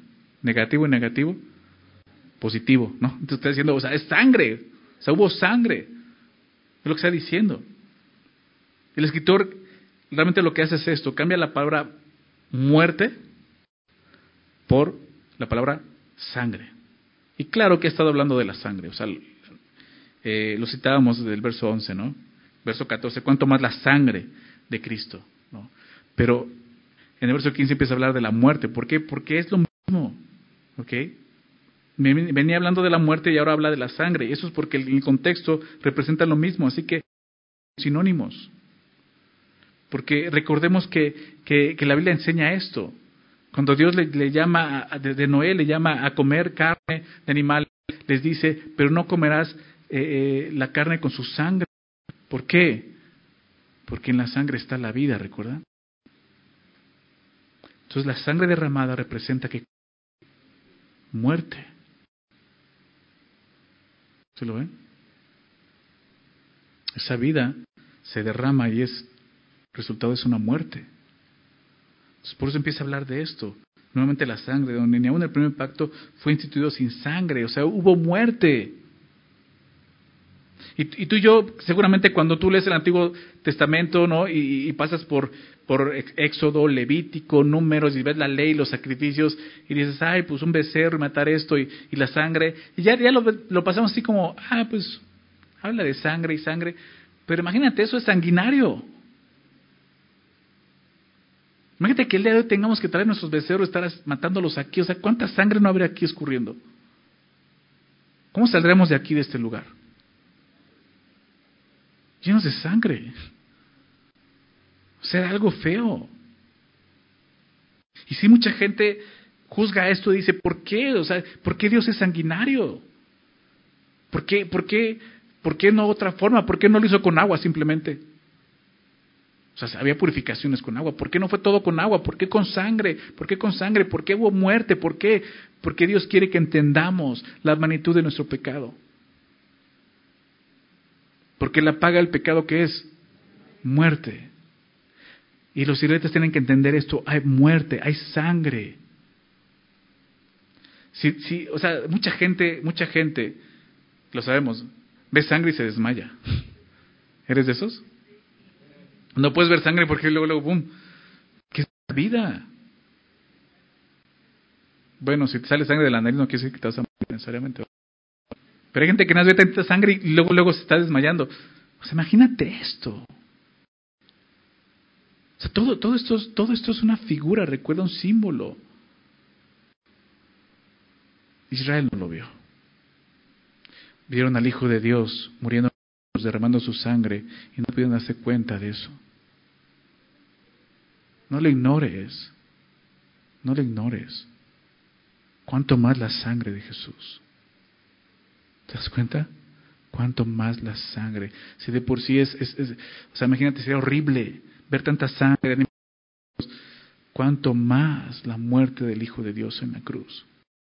Negativo y negativo, positivo, ¿no? Entonces está diciendo, o sea, es sangre, o sea, hubo sangre, es lo que está diciendo. El escritor realmente lo que hace es esto, cambia la palabra muerte por la palabra sangre. Y claro que ha estado hablando de la sangre, o sea, eh, lo citábamos del verso once, ¿no? Verso catorce, cuánto más la sangre de Cristo, ¿no? Pero en el verso quince empieza a hablar de la muerte. ¿Por qué? Porque es lo mismo, ¿ok? Venía hablando de la muerte y ahora habla de la sangre. Y eso es porque el contexto representa lo mismo, así que sinónimos. Porque recordemos que, que, que la Biblia enseña esto. Cuando Dios le, le llama, a, de Noé le llama a comer carne de animal, les dice, pero no comerás eh, la carne con su sangre. ¿Por qué? Porque en la sangre está la vida, ¿recuerdan? Entonces la sangre derramada representa que muerte. ¿Se lo ven? Esa vida se derrama y es resultado es una muerte. Entonces, por eso empieza a hablar de esto. Nuevamente la sangre, donde ni aún el primer pacto fue instituido sin sangre, o sea, hubo muerte. Y, y tú y yo, seguramente cuando tú lees el Antiguo Testamento, ¿no? Y, y pasas por, por Éxodo, Levítico, Números, y ves la ley, los sacrificios, y dices, ay, pues un becerro, y matar esto, y, y la sangre, y ya, ya lo, lo pasamos así como, ah, pues, habla de sangre y sangre, pero imagínate, eso es sanguinario. Imagínate que el día de hoy tengamos que traer nuestros becerros, estar matándolos aquí, o sea, ¿cuánta sangre no habría aquí escurriendo? ¿Cómo saldremos de aquí, de este lugar? Llenos de sangre. O sea, algo feo. Y si mucha gente juzga esto y dice, ¿por qué? O sea, ¿por qué Dios es sanguinario? ¿Por qué, por qué, por qué no otra forma? ¿Por qué no lo hizo con agua simplemente? O sea, había purificaciones con agua. ¿Por qué no fue todo con agua? ¿Por qué con sangre? ¿Por qué con sangre? ¿Por qué hubo muerte? ¿Por qué? Porque Dios quiere que entendamos la magnitud de nuestro pecado. Porque la paga del pecado, ¿qué es? Muerte. Y los israelitas tienen que entender esto. Hay muerte, hay sangre. Sí, sí, o sea, mucha gente, mucha gente, lo sabemos, ve sangre y se desmaya. ¿Eres de esos? No puedes ver sangre porque luego, luego, boom. ¿Qué es la vida? Bueno, si te sale sangre de la nariz no quiere decir que te vas a morir necesariamente. Pero hay gente que no ve tanta sangre y luego, luego se está desmayando. O sea, imagínate esto. O sea, todo, todo, esto, todo esto es una figura, recuerda un símbolo. Israel no lo vio. Vieron al Hijo de Dios muriendo, derramando su sangre y no pudieron darse cuenta de eso. No le ignores, no le ignores. Cuánto más la sangre de Jesús. ¿Te das cuenta? Cuánto más la sangre. Si de por sí es, es, es o sea, imagínate, sería horrible ver tanta sangre. Cuánto más la muerte del Hijo de Dios en la cruz.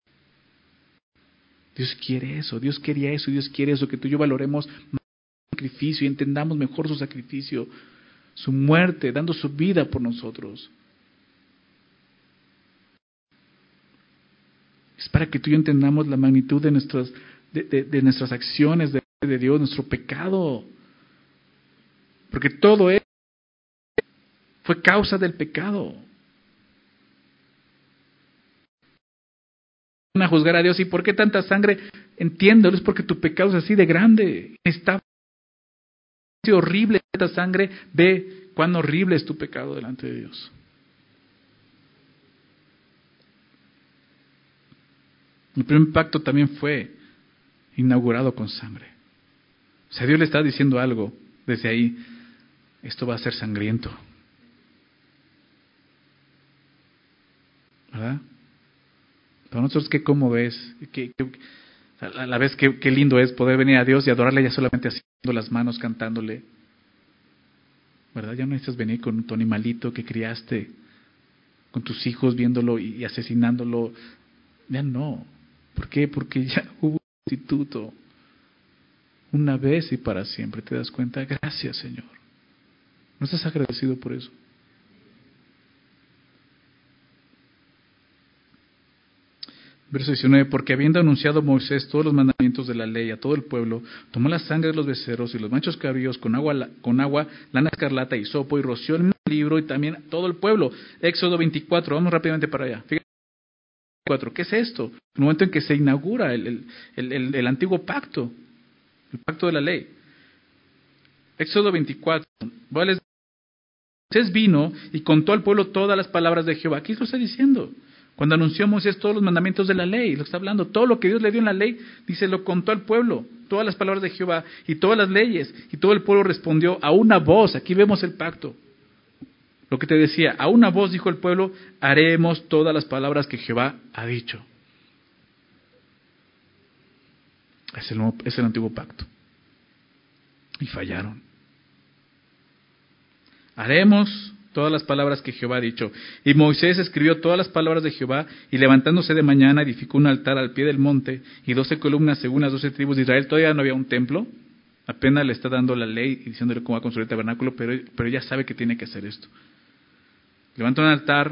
Dios quiere eso, Dios quería eso, Dios quiere eso, que tú y yo valoremos más su sacrificio y entendamos mejor su sacrificio, su muerte, dando su vida por nosotros. Es para que tú y yo entendamos la magnitud de nuestras, de, de, de nuestras acciones, de, de Dios, nuestro pecado. Porque todo eso fue causa del pecado. Van a juzgar a Dios. ¿Y por qué tanta sangre? Entiéndelo, es porque tu pecado es así de grande. Está horrible esta sangre. Ve cuán horrible es tu pecado delante de Dios. El primer pacto también fue inaugurado con sangre. O sea, Dios le está diciendo algo desde ahí. Esto va a ser sangriento. ¿Verdad? Para nosotros, ¿qué cómo ves? ¿Qué, qué, a la vez qué, qué lindo es poder venir a Dios y adorarle ya solamente haciendo las manos, cantándole? ¿Verdad? Ya no necesitas venir con tu animalito que criaste, con tus hijos viéndolo y asesinándolo. Ya no. ¿Por qué? Porque ya hubo un instituto. Una vez y para siempre. ¿Te das cuenta? Gracias, Señor. ¿No estás agradecido por eso? Verso diecinueve, porque habiendo anunciado Moisés todos los mandamientos de la ley a todo el pueblo, tomó la sangre de los becerros y los machos cabríos con agua, con agua, lana escarlata y hisopo, y roció en el libro y también todo el pueblo. Éxodo veinticuatro, vamos rápidamente para allá. Fíjate, ¿qué es esto? El momento en que se inaugura el, el, el, el, el antiguo pacto, el pacto de la ley. Éxodo veinticuatro, Moisés vino y contó al pueblo todas las palabras de Jehová. Aquí lo está diciendo. Cuando anunció Moisés todos los mandamientos de la ley, lo está hablando, todo lo que Dios le dio en la ley, dice, lo contó al pueblo, todas las palabras de Jehová y todas las leyes, y todo el pueblo respondió a una voz. Aquí vemos el pacto. Lo que te decía, a una voz dijo el pueblo, haremos todas las palabras que Jehová ha dicho. Es el, nuevo, es el antiguo pacto. Y fallaron. Haremos todas las palabras que Jehová ha dicho. Y Moisés escribió todas las palabras de Jehová, y levantándose de mañana edificó un altar al pie del monte, y doce columnas según las doce tribus de Israel. Todavía no había un templo, apenas le está dando la ley y diciéndole cómo va a construir el tabernáculo, pero, pero ya sabe que tiene que hacer esto. Levantó un altar,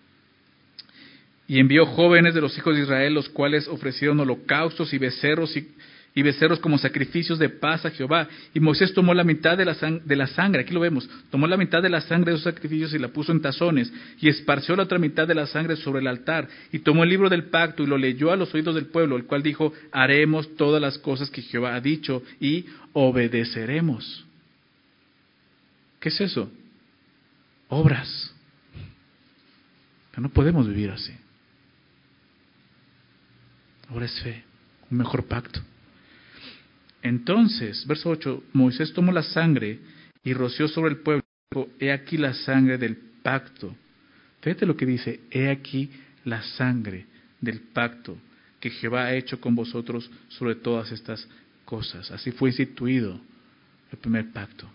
y envió jóvenes de los hijos de Israel, los cuales ofrecieron holocaustos y becerros y y becerros como sacrificios de paz a Jehová. Y Moisés tomó la mitad de la, sang- de la sangre, aquí lo vemos, tomó la mitad de la sangre de esos sacrificios y la puso en tazones, y esparció la otra mitad de la sangre sobre el altar, y tomó el libro del pacto y lo leyó a los oídos del pueblo, el cual dijo, haremos todas las cosas que Jehová ha dicho y obedeceremos. ¿Qué es eso? Obras. Pero no podemos vivir así. Ahora es fe, un mejor pacto. Entonces, verso ocho, Moisés tomó la sangre y roció sobre el pueblo, y dijo, he aquí la sangre del pacto. Fíjate lo que dice, he aquí la sangre del pacto que Jehová ha hecho con vosotros sobre todas estas cosas. Así fue instituido el primer pacto.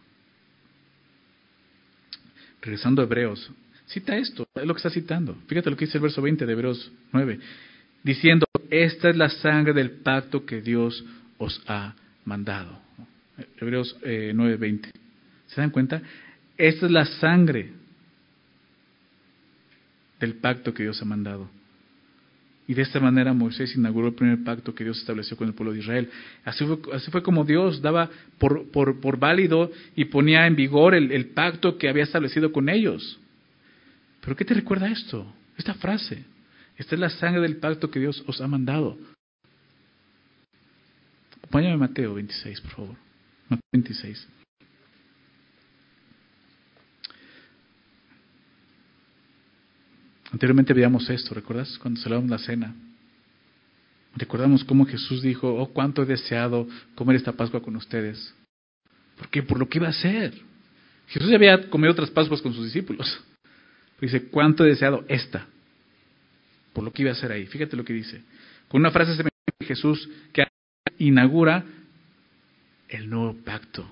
Regresando a Hebreos, cita esto, es lo que está citando. Fíjate lo que dice el verso veinte de Hebreos nueve, diciendo, esta es la sangre del pacto que Dios os ha mandado. Hebreos eh, nueve veinte. ¿Se dan cuenta? Esta es la sangre del pacto que Dios ha mandado. Y de esta manera Moisés inauguró el primer pacto que Dios estableció con el pueblo de Israel. Así fue, así fue como Dios daba por, por, por válido y ponía en vigor el, el pacto que había establecido con ellos. ¿Pero qué te recuerda esto? Esta frase. Esta es la sangre del pacto que Dios os ha mandado. Acompáñame a Mateo veintiséis, por favor. Mateo veintiséis. Anteriormente veíamos esto, ¿recuerdas? Cuando celebramos la cena. Recordamos cómo Jesús dijo, oh, cuánto he deseado comer esta Pascua con ustedes. ¿Por qué? Por lo que iba a hacer. Jesús ya había comido otras Pascuas con sus discípulos. Pero dice, cuánto he deseado esta. Por lo que iba a hacer ahí. Fíjate lo que dice. Con una frase semejante de Jesús que inaugura el nuevo pacto.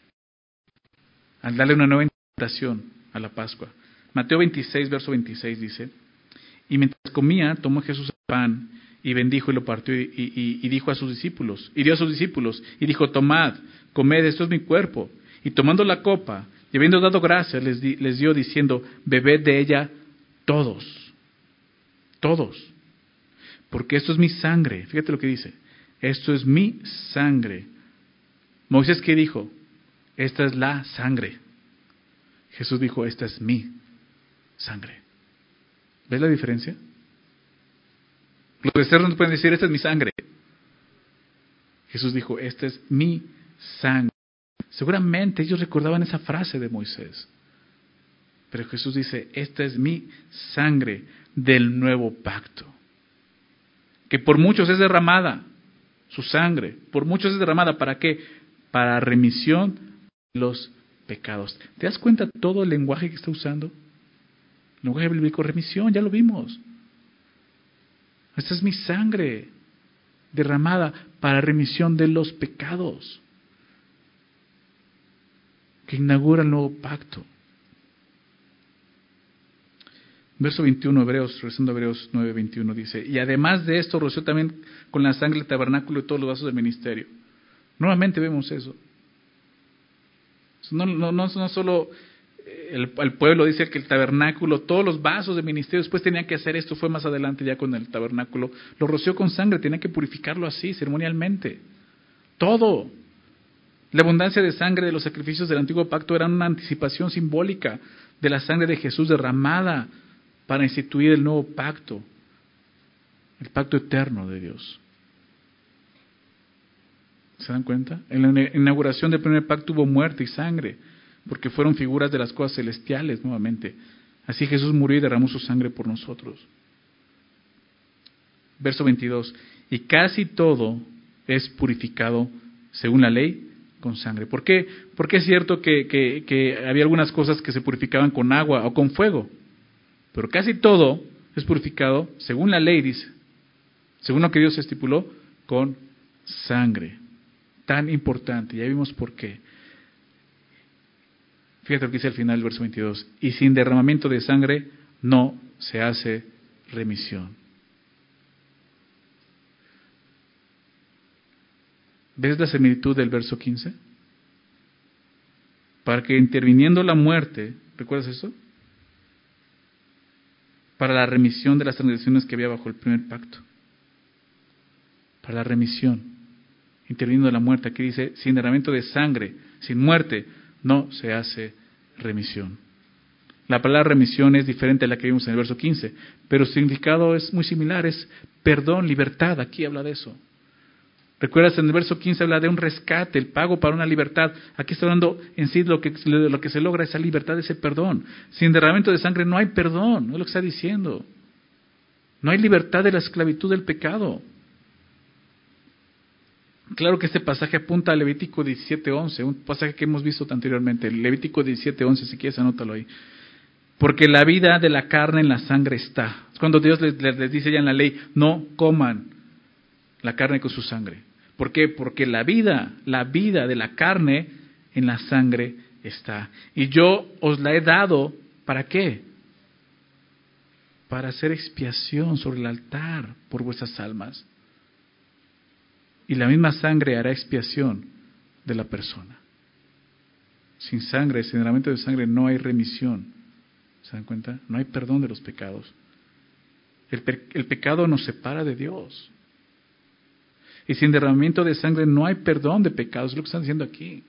Al darle una nueva interpretación a la Pascua. Mateo veintiséis, verso veintiséis dice, y mientras comía, tomó Jesús el pan y bendijo y lo partió y, y, y dijo a sus discípulos, y dio a sus discípulos, y dijo, tomad, comed, esto es mi cuerpo. Y tomando la copa, y habiendo dado gracias, les, di, les dio diciendo, bebed de ella todos, todos, porque esto es mi sangre. Fíjate lo que dice, esto es mi sangre. Moisés, ¿qué dijo? Esta es la sangre. Jesús dijo, esta es mi sangre. ¿Ves la diferencia? Los becerros no pueden decir, esta es mi sangre. Jesús dijo, esta es mi sangre. Seguramente ellos recordaban esa frase de Moisés. Pero Jesús dice, esta es mi sangre del nuevo pacto. Que por muchos es derramada, su sangre, por muchos es derramada, ¿para qué? Para remisión de los pecados. ¿Te das cuenta todo el lenguaje que está usando? El lenguaje bíblico, remisión, ya lo vimos. Esta es mi sangre derramada para remisión de los pecados. Que inaugura el nuevo pacto. Verso veintiuno, Hebreos, regresando a Hebreos nueve veintiuno, dice, y además de esto roció también con la sangre del tabernáculo y todos los vasos del ministerio. Nuevamente vemos eso. No, no, no, no solo el, el pueblo, dice que el tabernáculo, todos los vasos de ministerio, después tenían que hacer esto, fue más adelante ya con el tabernáculo, lo roció con sangre, tenían que purificarlo así, ceremonialmente. Todo. La abundancia de sangre de los sacrificios del antiguo pacto era una anticipación simbólica de la sangre de Jesús derramada para instituir el nuevo pacto, el pacto eterno de Dios. ¿Se dan cuenta? En la inauguración del primer pacto hubo muerte y sangre, porque fueron figuras de las cosas celestiales nuevamente. Así Jesús murió y derramó su sangre por nosotros. Verso veintidós. Y casi todo es purificado según la ley con sangre. ¿Por qué? Porque es cierto que, que, que había algunas cosas que se purificaban con agua o con fuego, pero casi todo es purificado según la ley, dice, según lo que Dios estipuló, con sangre. Tan importante, ya vimos por qué. Fíjate lo que dice al final del verso veintidós. Y sin derramamiento de sangre no se hace remisión. ¿Ves la similitud del verso quince? Para que interviniendo la muerte, ¿recuerdas eso? Para la remisión de las transgresiones que había bajo el primer pacto. Para la remisión. Interviniendo la muerte, aquí dice, sin derramamiento de sangre, sin muerte, no se hace remisión. La palabra remisión es diferente a la que vimos en el verso quince, pero su significado es muy similar, es perdón, libertad, aquí habla de eso. ¿Recuerdas? En el verso quince habla de un rescate, el pago para una libertad. Aquí está hablando en sí lo que, lo que se logra, esa libertad, ese perdón. Sin derramamiento de sangre no hay perdón, no es lo que está diciendo. No hay libertad de la esclavitud del pecado. Claro que este pasaje apunta a Levítico diecisiete once, un pasaje que hemos visto anteriormente. Levítico diecisiete once, si quieres anótalo ahí. Porque la vida de la carne en la sangre está. Es cuando Dios les, les dice ya en la ley, no coman la carne con su sangre. ¿Por qué? Porque la vida, la vida de la carne en la sangre está. Y yo os la he dado, ¿para qué? Para hacer expiación sobre el altar por vuestras almas. Y la misma sangre hará expiación de la persona. Sin sangre, sin derramamiento de sangre no hay remisión. ¿Se dan cuenta? No hay perdón de los pecados. El, pe- el pecado nos separa de Dios. Y sin derramamiento de sangre no hay perdón de pecados. Es lo que están diciendo aquí.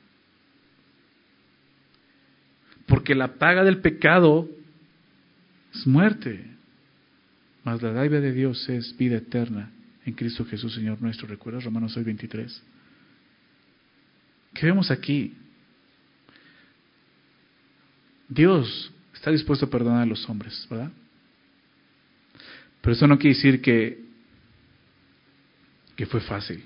Porque la paga del pecado es muerte. Mas la dádiva de Dios es vida eterna en Cristo Jesús, Señor nuestro. ¿Recuerdas Romanos seis veintitrés? ¿Qué vemos aquí? Dios está dispuesto a perdonar a los hombres, ¿verdad? Pero eso no quiere decir que, que fue fácil.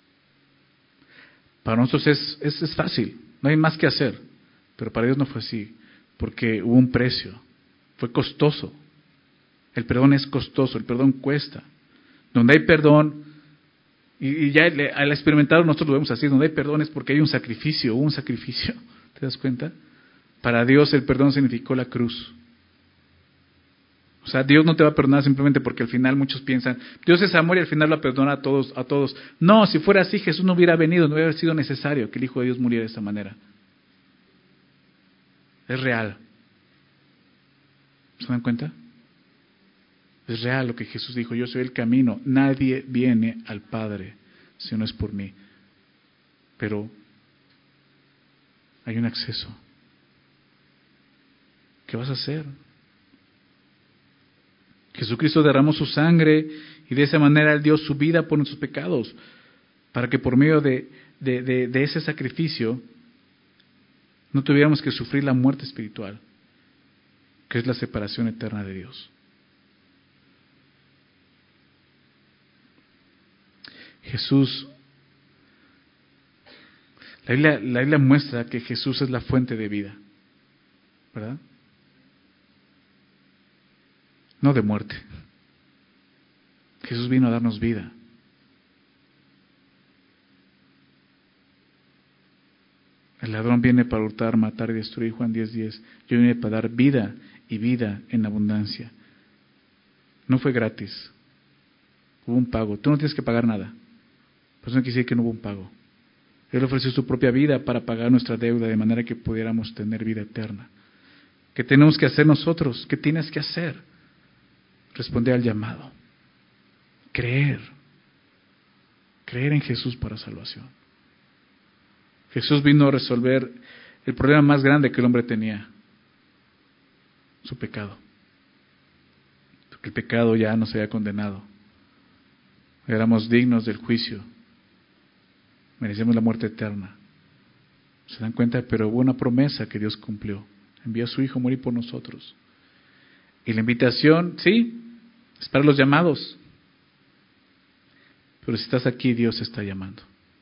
Para nosotros es, es, es fácil, no hay más que hacer. Pero para Dios no fue así, porque hubo un precio, fue costoso. El perdón es costoso, el perdón cuesta. Donde hay perdón, y, y ya le, al experimentarlo nosotros lo vemos así, donde hay perdón es porque hay un sacrificio, hubo un sacrificio, ¿te das cuenta? Para Dios el perdón significó la cruz. O sea, Dios no te va a perdonar simplemente porque al final muchos piensan, Dios es amor y al final lo perdona a todos, a todos. No, si fuera así Jesús no hubiera venido, no hubiera sido necesario que el Hijo de Dios muriera de esa manera. Es real. ¿Se dan cuenta? Es real lo que Jesús dijo, yo soy el camino, nadie viene al Padre si no es por mí. Pero hay un acceso. ¿Qué vas a hacer? Jesucristo derramó su sangre y de esa manera Él dio su vida por nuestros pecados, para que por medio de, de, de, de ese sacrificio no tuviéramos que sufrir la muerte espiritual, que es la separación eterna de Dios. Jesús, la Biblia, la Biblia muestra que Jesús es la fuente de vida, ¿verdad? No de muerte. Jesús vino a darnos vida. El ladrón viene para hurtar, matar y destruir, Juan diez diez. Yo vine para dar vida y vida en abundancia. No fue gratis. Hubo un pago. Tú no tienes que pagar nada. Por eso no quiere decir que no hubo un pago. Él ofreció su propia vida para pagar nuestra deuda de manera que pudiéramos tener vida eterna. ¿Qué tenemos que hacer nosotros? ¿Qué tienes que hacer? Responder al llamado. Creer. Creer en Jesús para salvación. Jesús vino a resolver el problema más grande que el hombre tenía. Su pecado. Porque el pecado ya nos había condenado. Éramos dignos del juicio. Merecemos la muerte eterna. ¿Se dan cuenta? Pero hubo una promesa que Dios cumplió. Envió a su Hijo a morir por nosotros. Y la invitación, sí, es para los llamados. Pero si estás aquí, Dios te está llamando.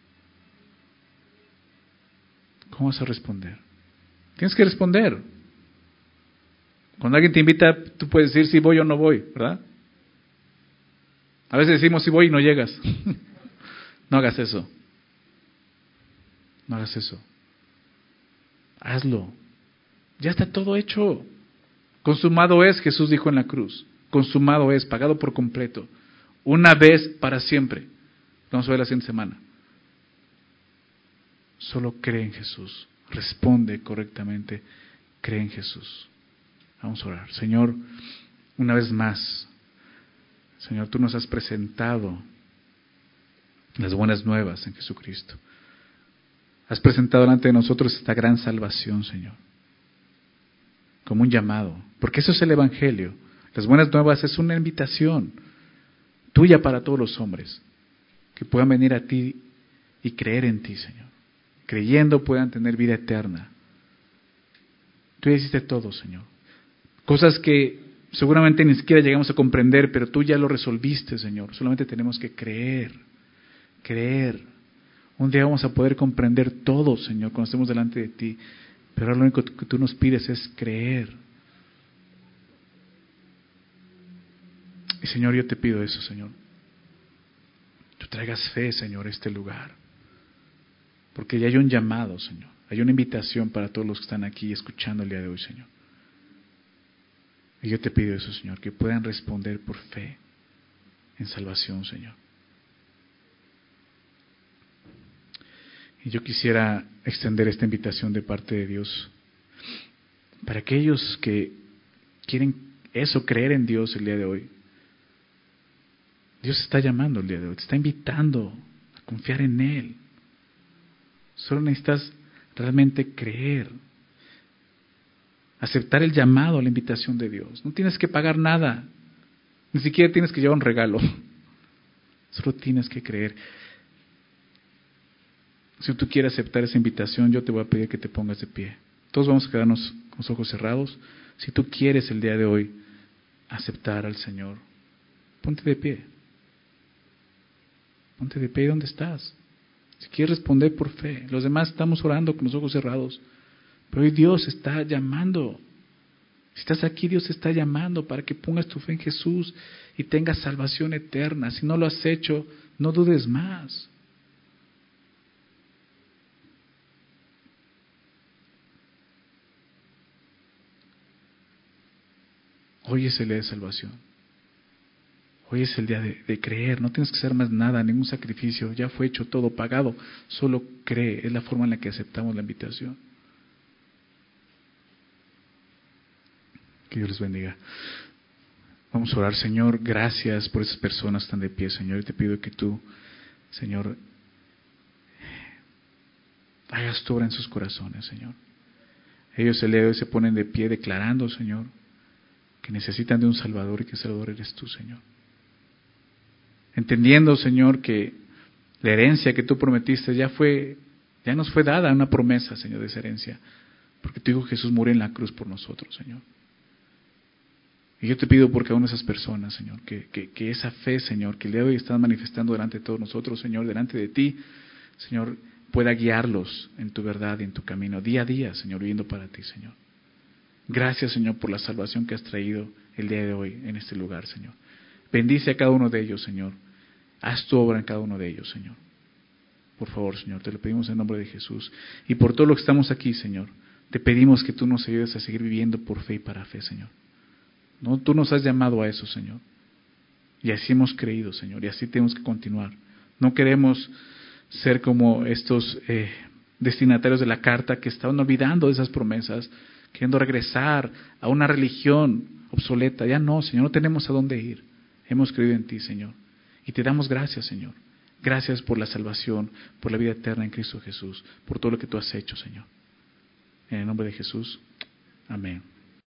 ¿Cómo vas a responder? Tienes que responder. Cuando alguien te invita, tú puedes decir si voy o no voy, ¿verdad? A veces decimos si voy y no llegas. No hagas eso. No hagas eso. Hazlo. Ya está todo hecho. Consumado es, Jesús dijo en la cruz. Consumado es, pagado por completo. Una vez para siempre. Vamos a ver la siguiente semana. Solo cree en Jesús. Responde correctamente. Cree en Jesús. Vamos a orar. Señor, una vez más, Señor, tú nos has presentado las buenas nuevas en Jesucristo. Has presentado delante de nosotros esta gran salvación, Señor, como un llamado, porque eso es el Evangelio. Las buenas nuevas es una invitación tuya para todos los hombres, que puedan venir a ti y creer en ti, Señor. Creyendo puedan tener vida eterna. Tú ya hiciste todo, Señor. Cosas que seguramente ni siquiera llegamos a comprender, pero tú ya lo resolviste, Señor. Solamente tenemos que creer, creer. Un día vamos a poder comprender todo, Señor, cuando estemos delante de ti. Pero ahora lo único que tú nos pides es creer. Y Señor, yo te pido eso, Señor. Tú traigas fe, Señor, a este lugar. Porque ya hay un llamado, Señor. Hay una invitación para todos los que están aquí escuchando el día de hoy, Señor. Y yo te pido eso, Señor, que puedan responder por fe en salvación, Señor. Y yo quisiera extender esta invitación de parte de Dios para aquellos que quieren eso, creer en Dios el día de hoy. Dios está llamando el día de hoy, te está invitando a confiar en Él. Solo necesitas realmente creer, aceptar el llamado, la invitación de Dios. No tienes que pagar nada, ni siquiera tienes que llevar un regalo. Solo tienes que creer. Si tú quieres aceptar esa invitación, yo te voy a pedir que te pongas de pie. Todos vamos a quedarnos con los ojos cerrados. Si tú quieres el día de hoy aceptar al Señor, ponte de pie. Ponte de pie donde estás. Si quieres responder por fe. Los demás estamos orando con los ojos cerrados. Pero hoy Dios está llamando. Si estás aquí, Dios está llamando para que pongas tu fe en Jesús y tengas salvación eterna. Si no lo has hecho, no dudes más. Hoy es el día de salvación. Hoy es el día de, de creer. No tienes que hacer más nada, ningún sacrificio. Ya fue hecho todo, pagado. Solo cree. Es la forma en la que aceptamos la invitación. Que Dios les bendiga. Vamos a orar. Señor, gracias por esas personas que están de pie, Señor. Y te pido que tú, Señor, hagas tu obra en sus corazones, Señor. Ellos el día de hoy se ponen de pie declarando, Señor, que necesitan de un Salvador y que el Salvador eres tú, Señor. Entendiendo, Señor, que la herencia que tú prometiste ya fue, ya nos fue dada una promesa, Señor, de esa herencia, porque tu Hijo Jesús murió en la cruz por nosotros, Señor. Y yo te pido por cada una de esas personas, Señor, que, que, que esa fe, Señor, que el día de hoy están manifestando delante de todos nosotros, Señor, delante de ti, Señor, pueda guiarlos en tu verdad y en tu camino, día a día, Señor, viviendo para ti, Señor. Gracias, Señor, por la salvación que has traído el día de hoy en este lugar, Señor. Bendice a cada uno de ellos, Señor. Haz tu obra en cada uno de ellos, Señor. Por favor, Señor, te lo pedimos en nombre de Jesús. Y por todo lo que estamos aquí, Señor, te pedimos que tú nos ayudes a seguir viviendo por fe y para fe, Señor. No, tú nos has llamado a eso, Señor. Y así hemos creído, Señor, y así tenemos que continuar. No queremos ser como estos eh, destinatarios de la carta que estaban olvidando de esas promesas, queriendo regresar a una religión obsoleta. Ya no, Señor, no tenemos a dónde ir. Hemos creído en ti, Señor. Y te damos gracias, Señor. Gracias por la salvación, por la vida eterna en Cristo Jesús, por todo lo que tú has hecho, Señor. En el nombre de Jesús. Amén.